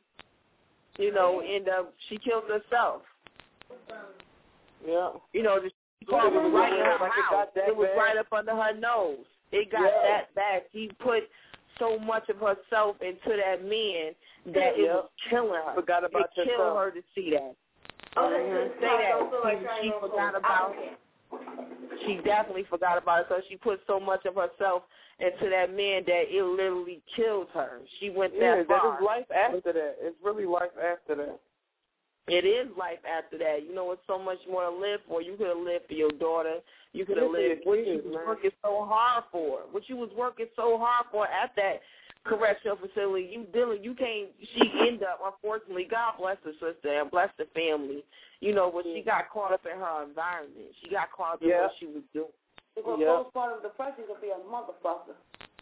she killed herself. Yeah. You know, the car was right in her mouth. It was right up under her nose. It got that bad. She put so much of herself into that man that it was killing her. Forgot about it killed her to see that. Say that. She forgot about it. She definitely forgot about it. So she put so much of herself into that man that it literally killed her. She went that far. That is life after that. It's really life after that. It is life after that. You know, it's so much more to live for. You could have lived for your daughter. You could have lived what you was working so hard for. What you was working so hard for at that correctional facility. You can't. She ended up, unfortunately, God bless her sister and bless the family. You know, when she got caught up in her environment, she got caught up in what she was doing. Because postpartum depression could be a motherfucker.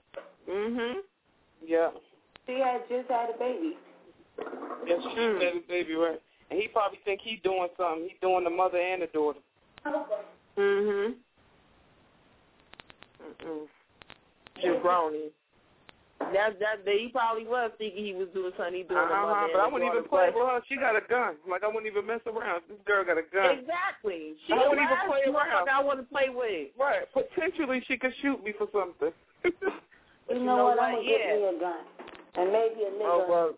Yeah. She had just had a baby. Yes, she had a baby, right? And he probably think he's doing something. He's doing the mother and the daughter. Jabroni. He probably was thinking he was doing something. He doing the mother. But I wouldn't even play with her. She got a gun. Like, I wouldn't even mess around. This girl got a gun. Exactly. I wouldn't even play around. I want to play with. Right. Potentially, she could shoot me for something. You know what? I'm going to get me a gun. And maybe a nigga.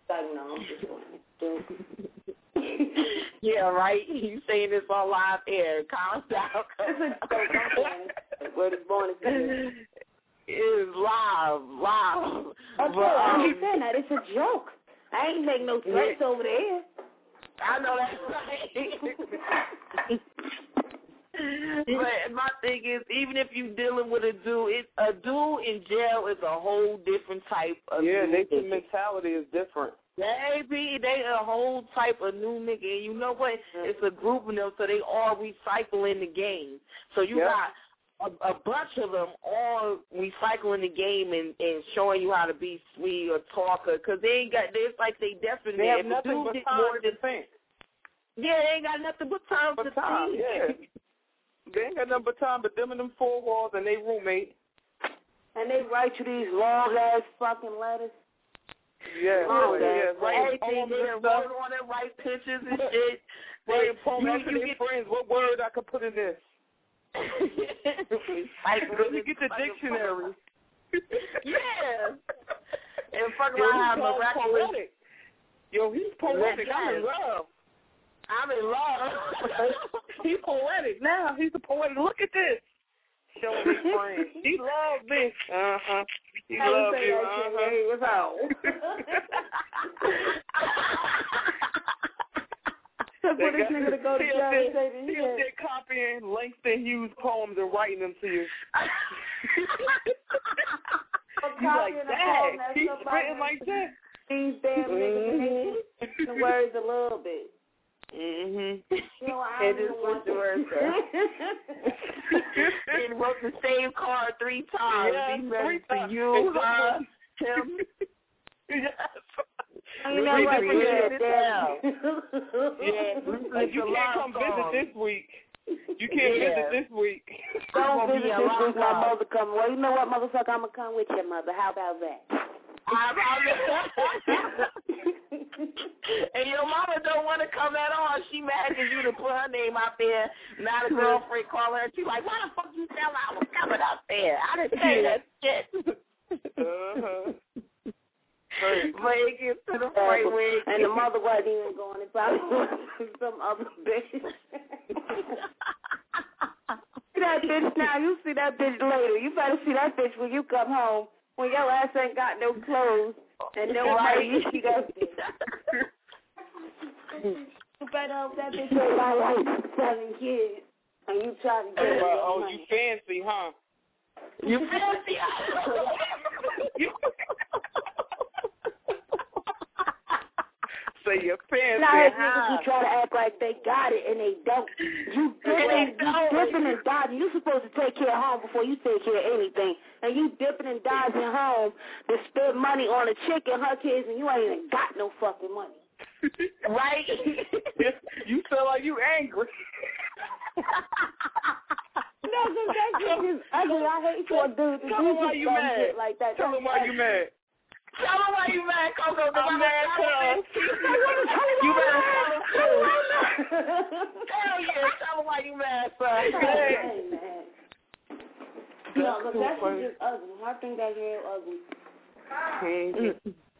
Yeah, right. You saying this on live air. Calm down. Where the born is. It is live. Okay, I'm just saying that. It's a joke. I ain't making no threats over there. I know that's right. But my thing is, even if you're dealing with a dude in jail is a whole different type of their mentality is different. They a whole type of new nigga. And you know what? It's a group of them, so they all recycling the game. So you got a bunch of them all recycling the game and showing you how to be sweet or talker, because it's like they definitely. They have nothing but time to think. Yeah, they ain't got nothing but time to think. Yeah. They ain't got nothing but time but them in them four walls and they roommate. And they write you these long-ass fucking letters. Yeah, right. Everything they wrote on it, write pictures and shit. Writing poems to their friends. What word I could put in this? Let me get the dictionary. Yeah. And fuck around miraculous. Yo, he's poetic. I'm in love. He's poetic now. He's a poetic. Look at this. Showing his friends. He loves me. He loves you. Hey, what's up? So for this nigga to go to jail and say that they're copying Langston Hughes poems and writing them to you. You like that? He's written like that. These damn niggas the words a little bit. You know, I just want the words. He wrote the same card 3 times. Yeah, He's ready for you, him. Yes. You know what? You can't come visit this week. You can't visit this week. Don't visit this week. My mother come. Well, you know what, motherfucker? I'm going to come with your mother. How about that? And your mama don't want to come at all. She mad because you to put her name out there. Now the girlfriend call her. She like, why the fuck you tell her I was coming out there? I didn't say that shit. But it gets to the point where and the mother wasn't even going. It probably was some other bitch. See that bitch now. You see that bitch later. You better see that bitch when you come home. When your ass ain't got no clothes and no money, you see that bitch. You better hope that bitch ain't got like 7 kids and you try to get oh, you fancy, huh? You fancy? Say you're fancy. Now niggas who try to act like they got it and they don't. You dipping and dodging. You supposed to take care of home before you take care of anything. And you dipping and dodging home to spend money on a chick and her kids and you ain't even got no fucking money. Right? You feel like you angry. No, because that shit is ugly. I hate for a dude to do shit like that. Tell him why you mad. Tell him why you mad, Coco. I'm mad because you better tell him too. Hell yeah, tell him why you mad, son. Hey, man. No, but that shit is ugly. I think that real ugly.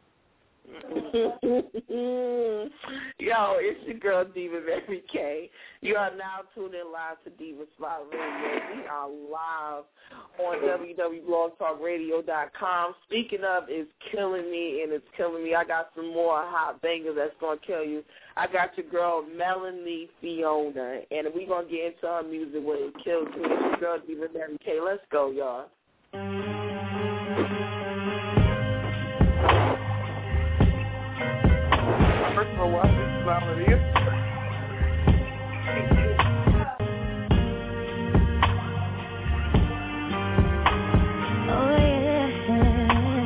Yo, it's your girl Diva Mary K. You are now tuned in live to Diva Spot Radio. We are live on www.blogtalkradio.com. Speaking of, it's killing me and it's killing me. I got some more hot bangers that's going to kill you. I got your girl Melanie Fiona, and we're going to get into her music when it kills me. It's your girl Diva Mary K. Let's go, y'all. Valeria. Oh yeah.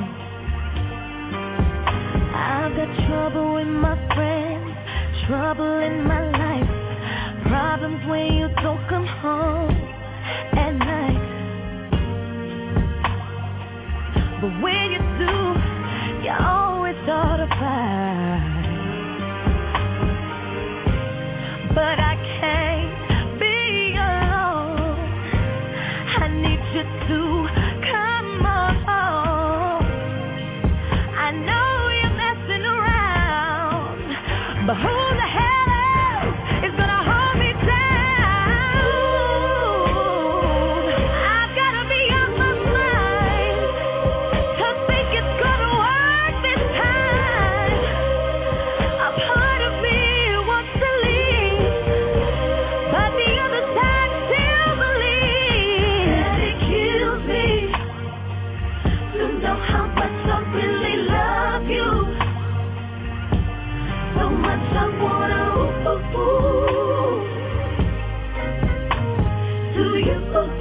I've got trouble with my friends, trouble in my life, problems when you don't come home at night. But when you do, you always start a fight. But I can't be alone. I need you to come on. I know you're messing around, but who the hell else is gonna hold me down? I've gotta be on my mind to think it's gonna work this time. A part of me wants to leave, but the other side still believes. And it kills me to know how much I really love you. So much I wanna do you.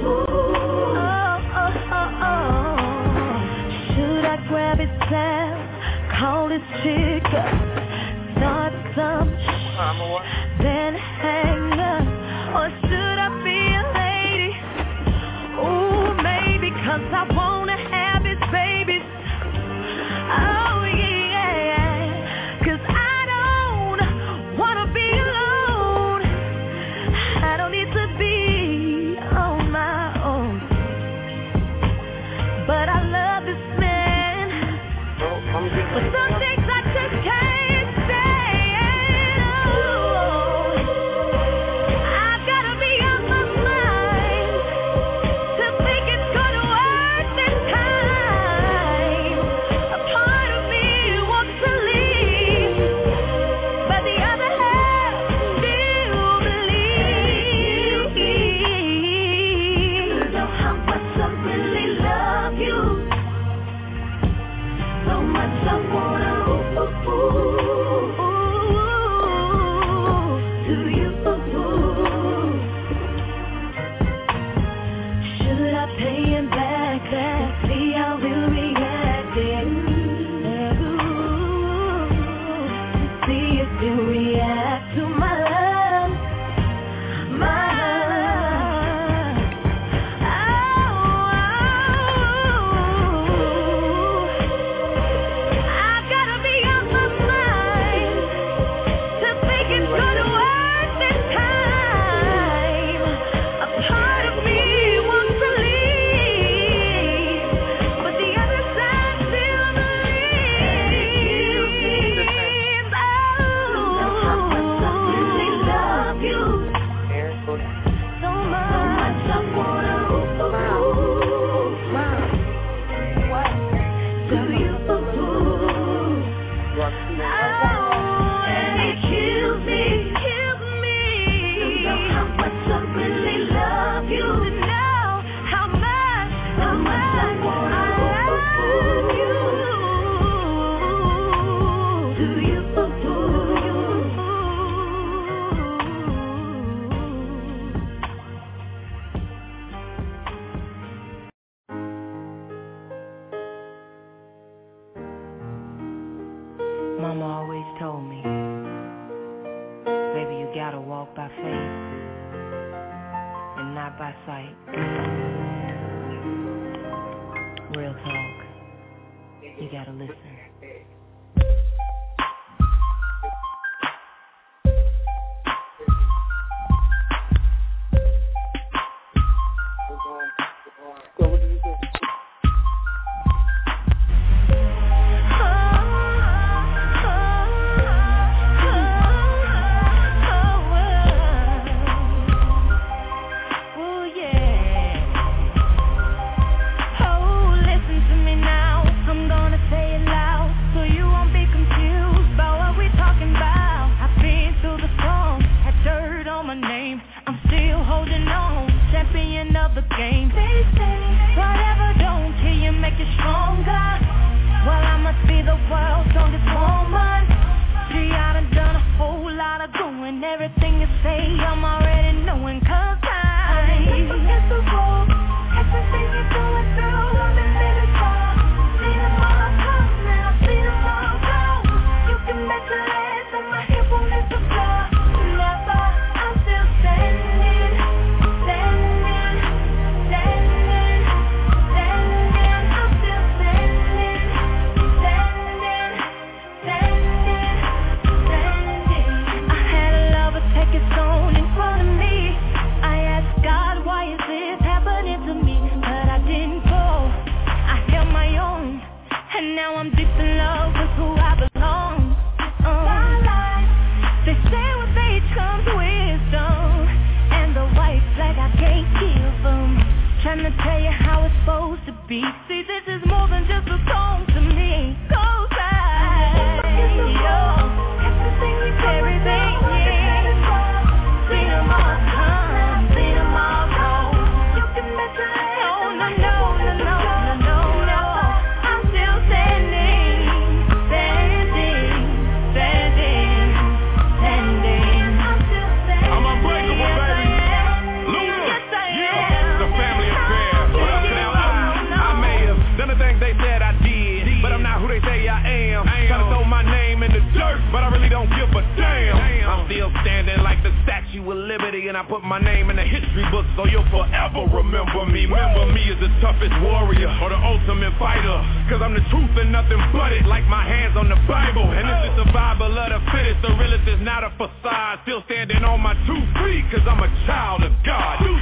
Should I grab his hand, call his chick up, start some then hang up? Or should I be a lady? Ooh, maybe 'cause I wanna have his babies. Oh yeah, 'cause I don't wanna be alone. I don't need to be on my own. But I love this man. But some things I just can't stand. I've gotta be on my mind to think it's gonna work this time. A part of me wants to leave, but the other half still believes. You know how much I really love you. So much I wanna do you. Should I pay him back? See how he'll react. See if he'll react to my love. I've gotta be on my mind to think it's gonna work this time. A part of me wants to leave, but the other side still believes. Oh, how much I really love you. So much I wanna do you. Oh, and it kills me. To know how much I really love you. To know how much I wanna love you. Do you? Mama always told me, baby, you gotta walk by faith and not by sight. Real talk, you gotta listen. tell you how it's supposed to be. See, this is more than just a song to me. Cause everything, yeah. Seen them all come, seen them all go. You can bet your ass. No. I'm still standing. I'm unbreakable, baby. Luda, yeah, the family affair. What up now? I may have done the things they said I did, but I'm not who they say I am. Trying to throw my name in the dirt, but I really don't give a damn. I'm still standing like the Statue of Liberty, and I put my name in the history book, so you'll forever remember me. Remember me as the toughest warrior or the ultimate fighter, cause I'm the truth and nothing but it, like my hands on the Bible. And it's the survival of the fittest, the realest is not a facade. Still standing on my 2 feet, cause I'm a child of God. Do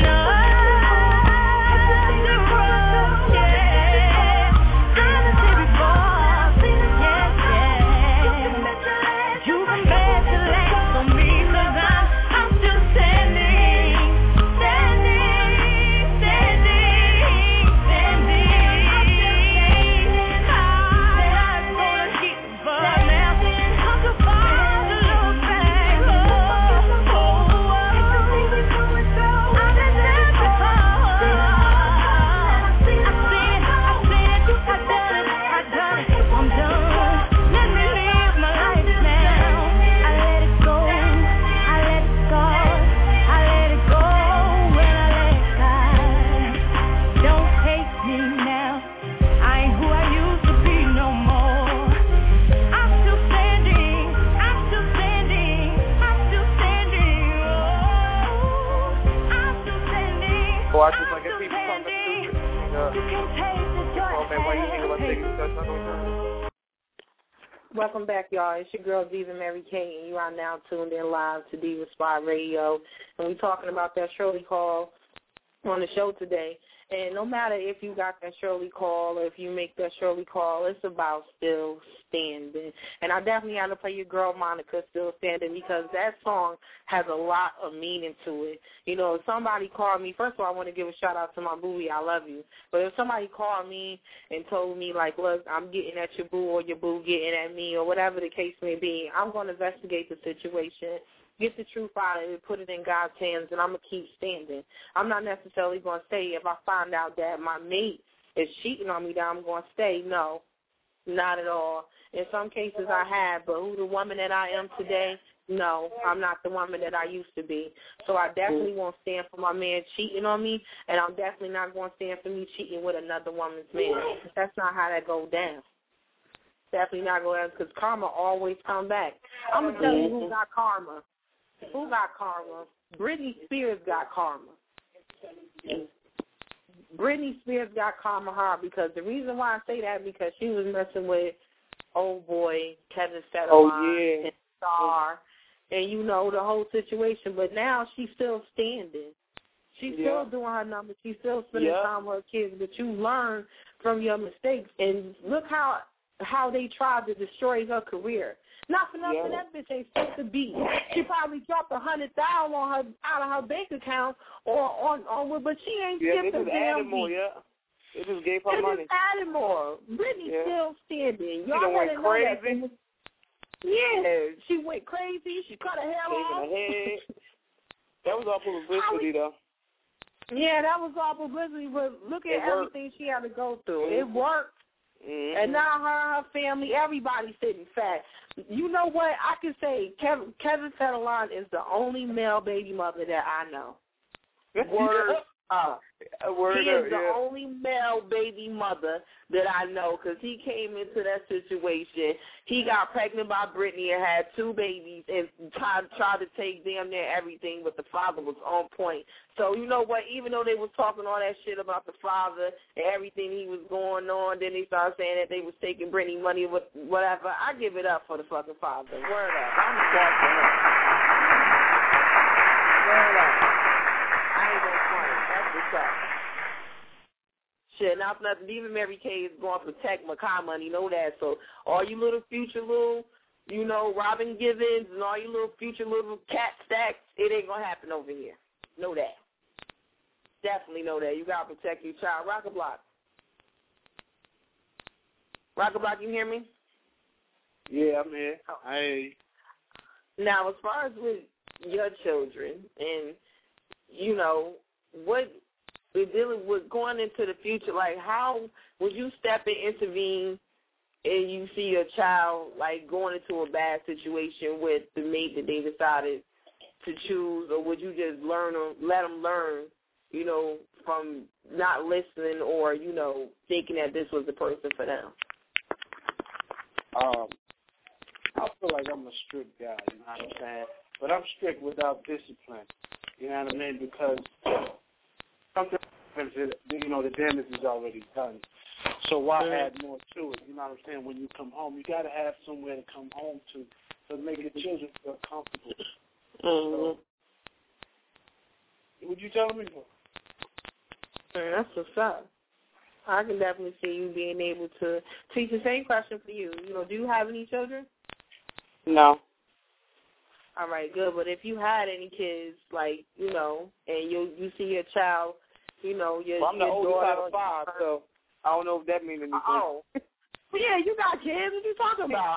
Welcome back, y'all. It's your girl, Diva Mary Kay, and you are now tuned in live to Diva Spot Radio. And we're talking about that Shirley call on the show today. And no matter if you got that Shirley call or if you make that Shirley call, it's about still standing. And I definitely had to play your girl Monica, Still Standing, because that song has a lot of meaning to it. You know, if somebody called me, first of all, I want to give a shout-out to my booey, I love you. But if somebody called me and told me, like, look, I'm getting at your boo or your boo getting at me or whatever the case may be, I'm going to investigate the situation, get the truth out of it, put it in God's hands, and I'm going to keep standing. I'm not necessarily going to say if I find out that my mate is cheating on me that I'm going to stay. No, not at all. In some cases I have, but who the woman that I am today, no, I'm not the woman that I used to be. So I definitely won't stand for my man cheating on me, and I'm definitely not going to stand for me cheating with another woman's man. That's not how that goes down. Definitely not going down, because karma always come back. I'm going to tell you who got karma. Who got karma? Britney Spears got karma. Britney Spears got karma hard, because the reason why I say that, because she was messing with old boy Kevin Federline and Star, and you know the whole situation. But now she's still standing. She's still doing her numbers. She's still spending time with her kids. But you learn from your mistakes, and look how they tried to destroy her career. Not for nothing, that bitch ain't supposed to be. She probably dropped $100,000 on her out of her bank account, but she ain't skipped a damn beat. It just gave her money. Just added more. Britney's still standing. Y'all went crazy. She went crazy. She cut her hair off. That was all publicity, though. Yeah, that was all publicity, but look at everything she had to go through. It worked. And now her family, everybody's sitting fat. You know what? I can say Kevin Federline is the only male baby mother that I know. Word up. He is the only male baby mother that I know, because he came into that situation. He got pregnant by Britney and had 2 babies and tried to take damn near everything, but the father was on point. So you know what? Even though they was talking all that shit about the father and everything he was going on, then they started saying that they was taking Britney money, whatever. I give it up for the fucking father. Word up. I'm sorry for him. Word up. I ain't gonna front it. That's what's up. Shit, not for nothing. Even Mary Kay is going to protect Makai money, know that. So all you little future little, you know, Robin Givens and all you little future little cat stacks, it ain't going to happen over here. Know that. definitely know that. You got to protect your child. Rock a block. Rock a block, you hear me? Yeah, I'm here. I hear you. Now, as far as with your children and, you know, what we're dealing with going into the future, like how would you step in, intervene, and you see your child, like, going into a bad situation with the mate that they decided to choose, or would you just let them learn, you know, from not listening or, you know, thinking that this was the person for them? I feel like I'm a strict guy, you know what I'm saying? But I'm strict without discipline, you know what I mean? Because sometimes, you know, the damage is already done. So why add more to it? You know what I'm saying? When you come home, you got to have somewhere to come home to make your children feel comfortable. So, what you telling me for? That's what's up. I can definitely see you being able to teach. The same question for you. You know, do you have any children? No. All right, good. But if you had any kids, like, you know, and you see your child, you know, your I'm the oldest out of 5, so I don't know if that means anything. Oh. Yeah, you got kids. What you talking about?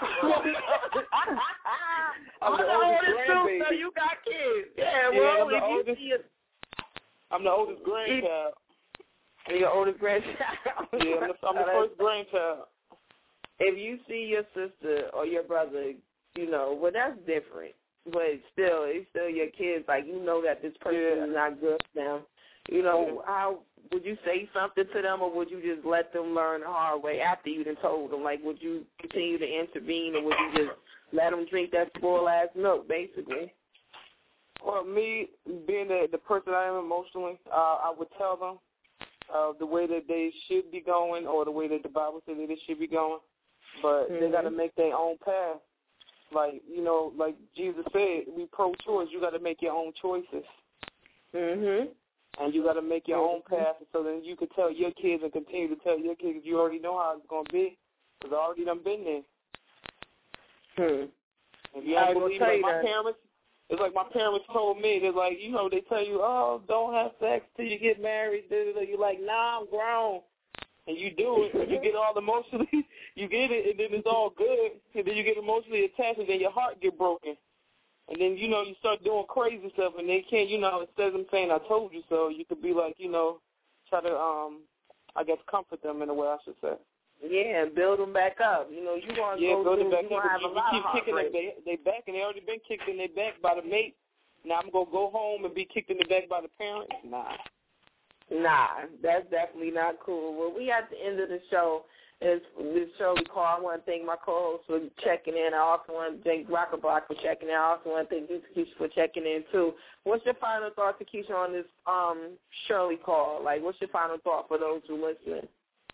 I'm the oldest grandbaby. So you got kids. Yeah, well, I'm the oldest. I'm the oldest grandchild. You're your oldest grandchild. Yeah, I'm the first grandchild. If you see your sister or your brother, you know, well, that's different. But still, it's still your kids. Like, you know that this person is not good for them. You know, how would you say something to them, or would you just let them learn the hard way after you done told them? Like, would you continue to intervene, or would you just let them drink that spoiled-ass milk, basically? Well, me, being the person I am emotionally, I would tell them the way that they should be going, or the way that the Bible says that they should be going. But they got to make their own path. Like, you know, like Jesus said, we pro-choice. You got to make your own choices. And you got to make your own path, so then you can tell your kids and continue to tell your kids. You already know how it's going to be, because I already done been there. If you don't believe, like my parents, it's like my parents told me. They're like, you know, they tell you, oh, don't have sex till you get married. You're like, nah, I'm grown. And you do it, and you get all emotionally, you get it, and then it's all good, and then you get emotionally attached, and then your heart get broken. And then, you know, you start doing crazy stuff, and they can't, you know, instead of them saying, I told you so, you could be like, you know, try to, I guess, comfort them in a way, I should say. Yeah, and build them back up. You know, you want to go build through, them back you up. have a lot keep of kicking they back, and they already been kicked in their back by the mate. Now I'm going to go home and be kicked in the back by the parents? Nah, that's definitely not cool. Well, we at the end of the show. It's this Shirley Call. I want to thank my co-host for checking in. I also want to thank Rock a Block for checking in. I also want to thank Keisha for checking in, too. What's your final thought, Keisha, on this Shirley Call? Like, what's your final thought for those who are listening?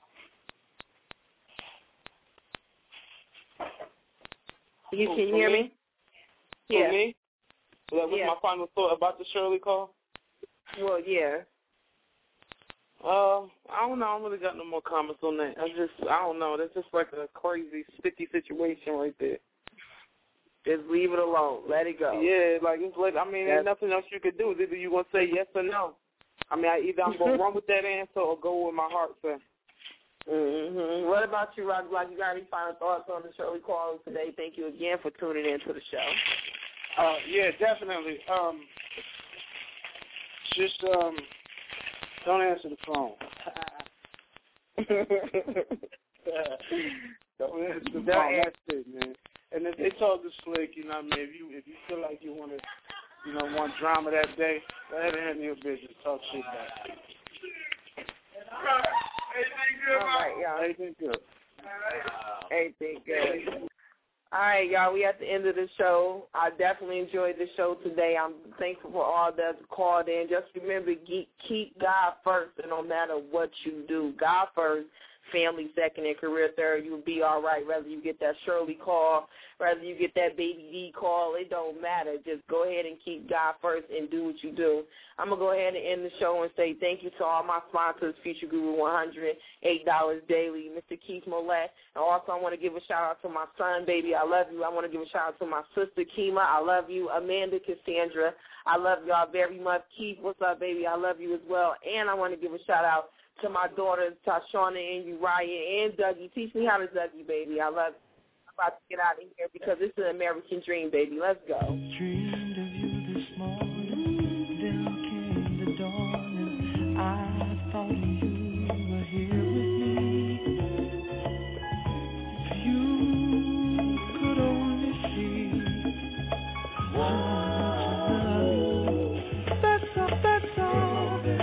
Can you hear me? For me? So that was my final thought about the Shirley Call? Well, yeah. I don't know. I don't really got no more comments on that. I don't know. That's just like a crazy, sticky situation right there. Just leave it alone. Let it go. Yeah, like, there's nothing else you could do. It's either you're going to say yes or no. I mean, either I'm going to run with that answer or go with my heart says. What about you, Rock Block? You got any final thoughts on the Shirley Call today? Thank you again for tuning in to the show. Yeah, definitely. Just don't answer the phone. Don't answer the phone. That's it, man. And it's all just slick, you know what I mean? If you feel like you want to, you know, want drama that day, go ahead and handle your business. Talk shit back. All right, y'all. Everything good. Everything good. All right, y'all, we at the end of the show. I definitely enjoyed the show today. I'm thankful for all that called in. Just remember, keep God first, and no matter what you do, God first. family second and career third, you'll be all right. Whether you get that Shirley call, whether you get that Baby D call, it don't matter. Just go ahead and keep God first and do what you do. I'm going to go ahead and end the show and say thank you to all my sponsors, Future Guru 100, $8 Daily, Mr. Keith Millett. And also I want to give a shout-out to my son, baby, I love you. I want to give a shout-out to my sister, Kima, I love you. Amanda, Cassandra, I love y'all very much. Keith, what's up, baby? I love you as well. And I want to give a shout-out to my daughters, Tashana and Uriah and Dougie. Teach me how to Dougie, baby. I love you. I'm about to get out of here because it's an American dream, baby. Let's go. Dreamed of you this morning, then came the dawn, and I thought you were here with me. If you could only see how much I love you, that's all.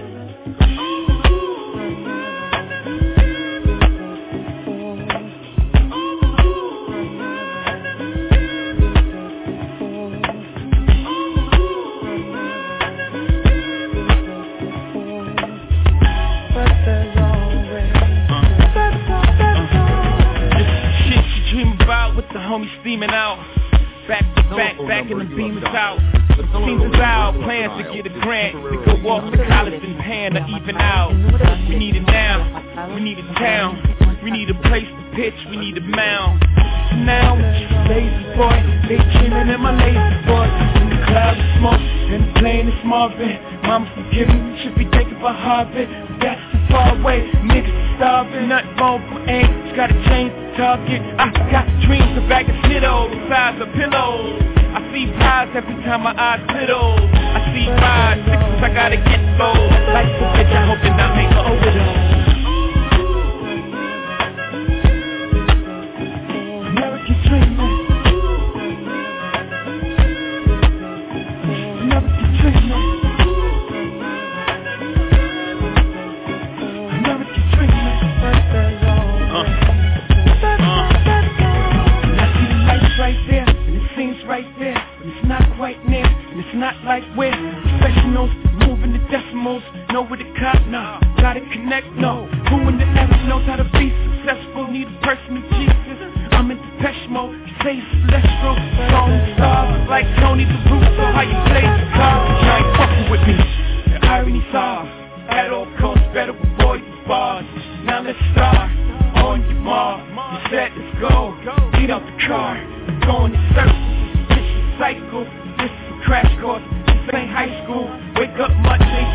With the homies steaming out, back to back in the beamers out. Teams is out, plans to get a grant to go off to college and pan to even out. We need it now, we need a town, we need a place to pitch, we need a mound. Now, lazy boy, daydreaming in my lazy boy. In the cloud of smoke, and the plane is Marvin. Mama forgive me, should be thinking about Harvard. That's too far away, niggas starving. Nothing wrong for aim, just gotta change the target. I got dreams of bagging Snitto, the size of pillows. I see pies every time my eyes little. I see 5, 6, I gotta get those. Life's a bitch, I hope that I make her overdose. American dreaming. American dreaming. American dreaming. I see the lights right there, and it seems right there, but it's not quite near, and it's not like we're professionals, moving the decimals, know where the cop, nah, gotta connect, no, who in the ever knows how to be successful, need a person of Jesus, I'm in Depeche Mode, you say it's celestial, song stars, like Tony the Russo, how you play the cards, you ain't fucking with me, the irony's off, at all costs, better avoid the bars, now let's start, on your mark, you said let's go, get out the car, going in circles, this is cycle, this is a crash course, this ain't high school, wake up much, ain't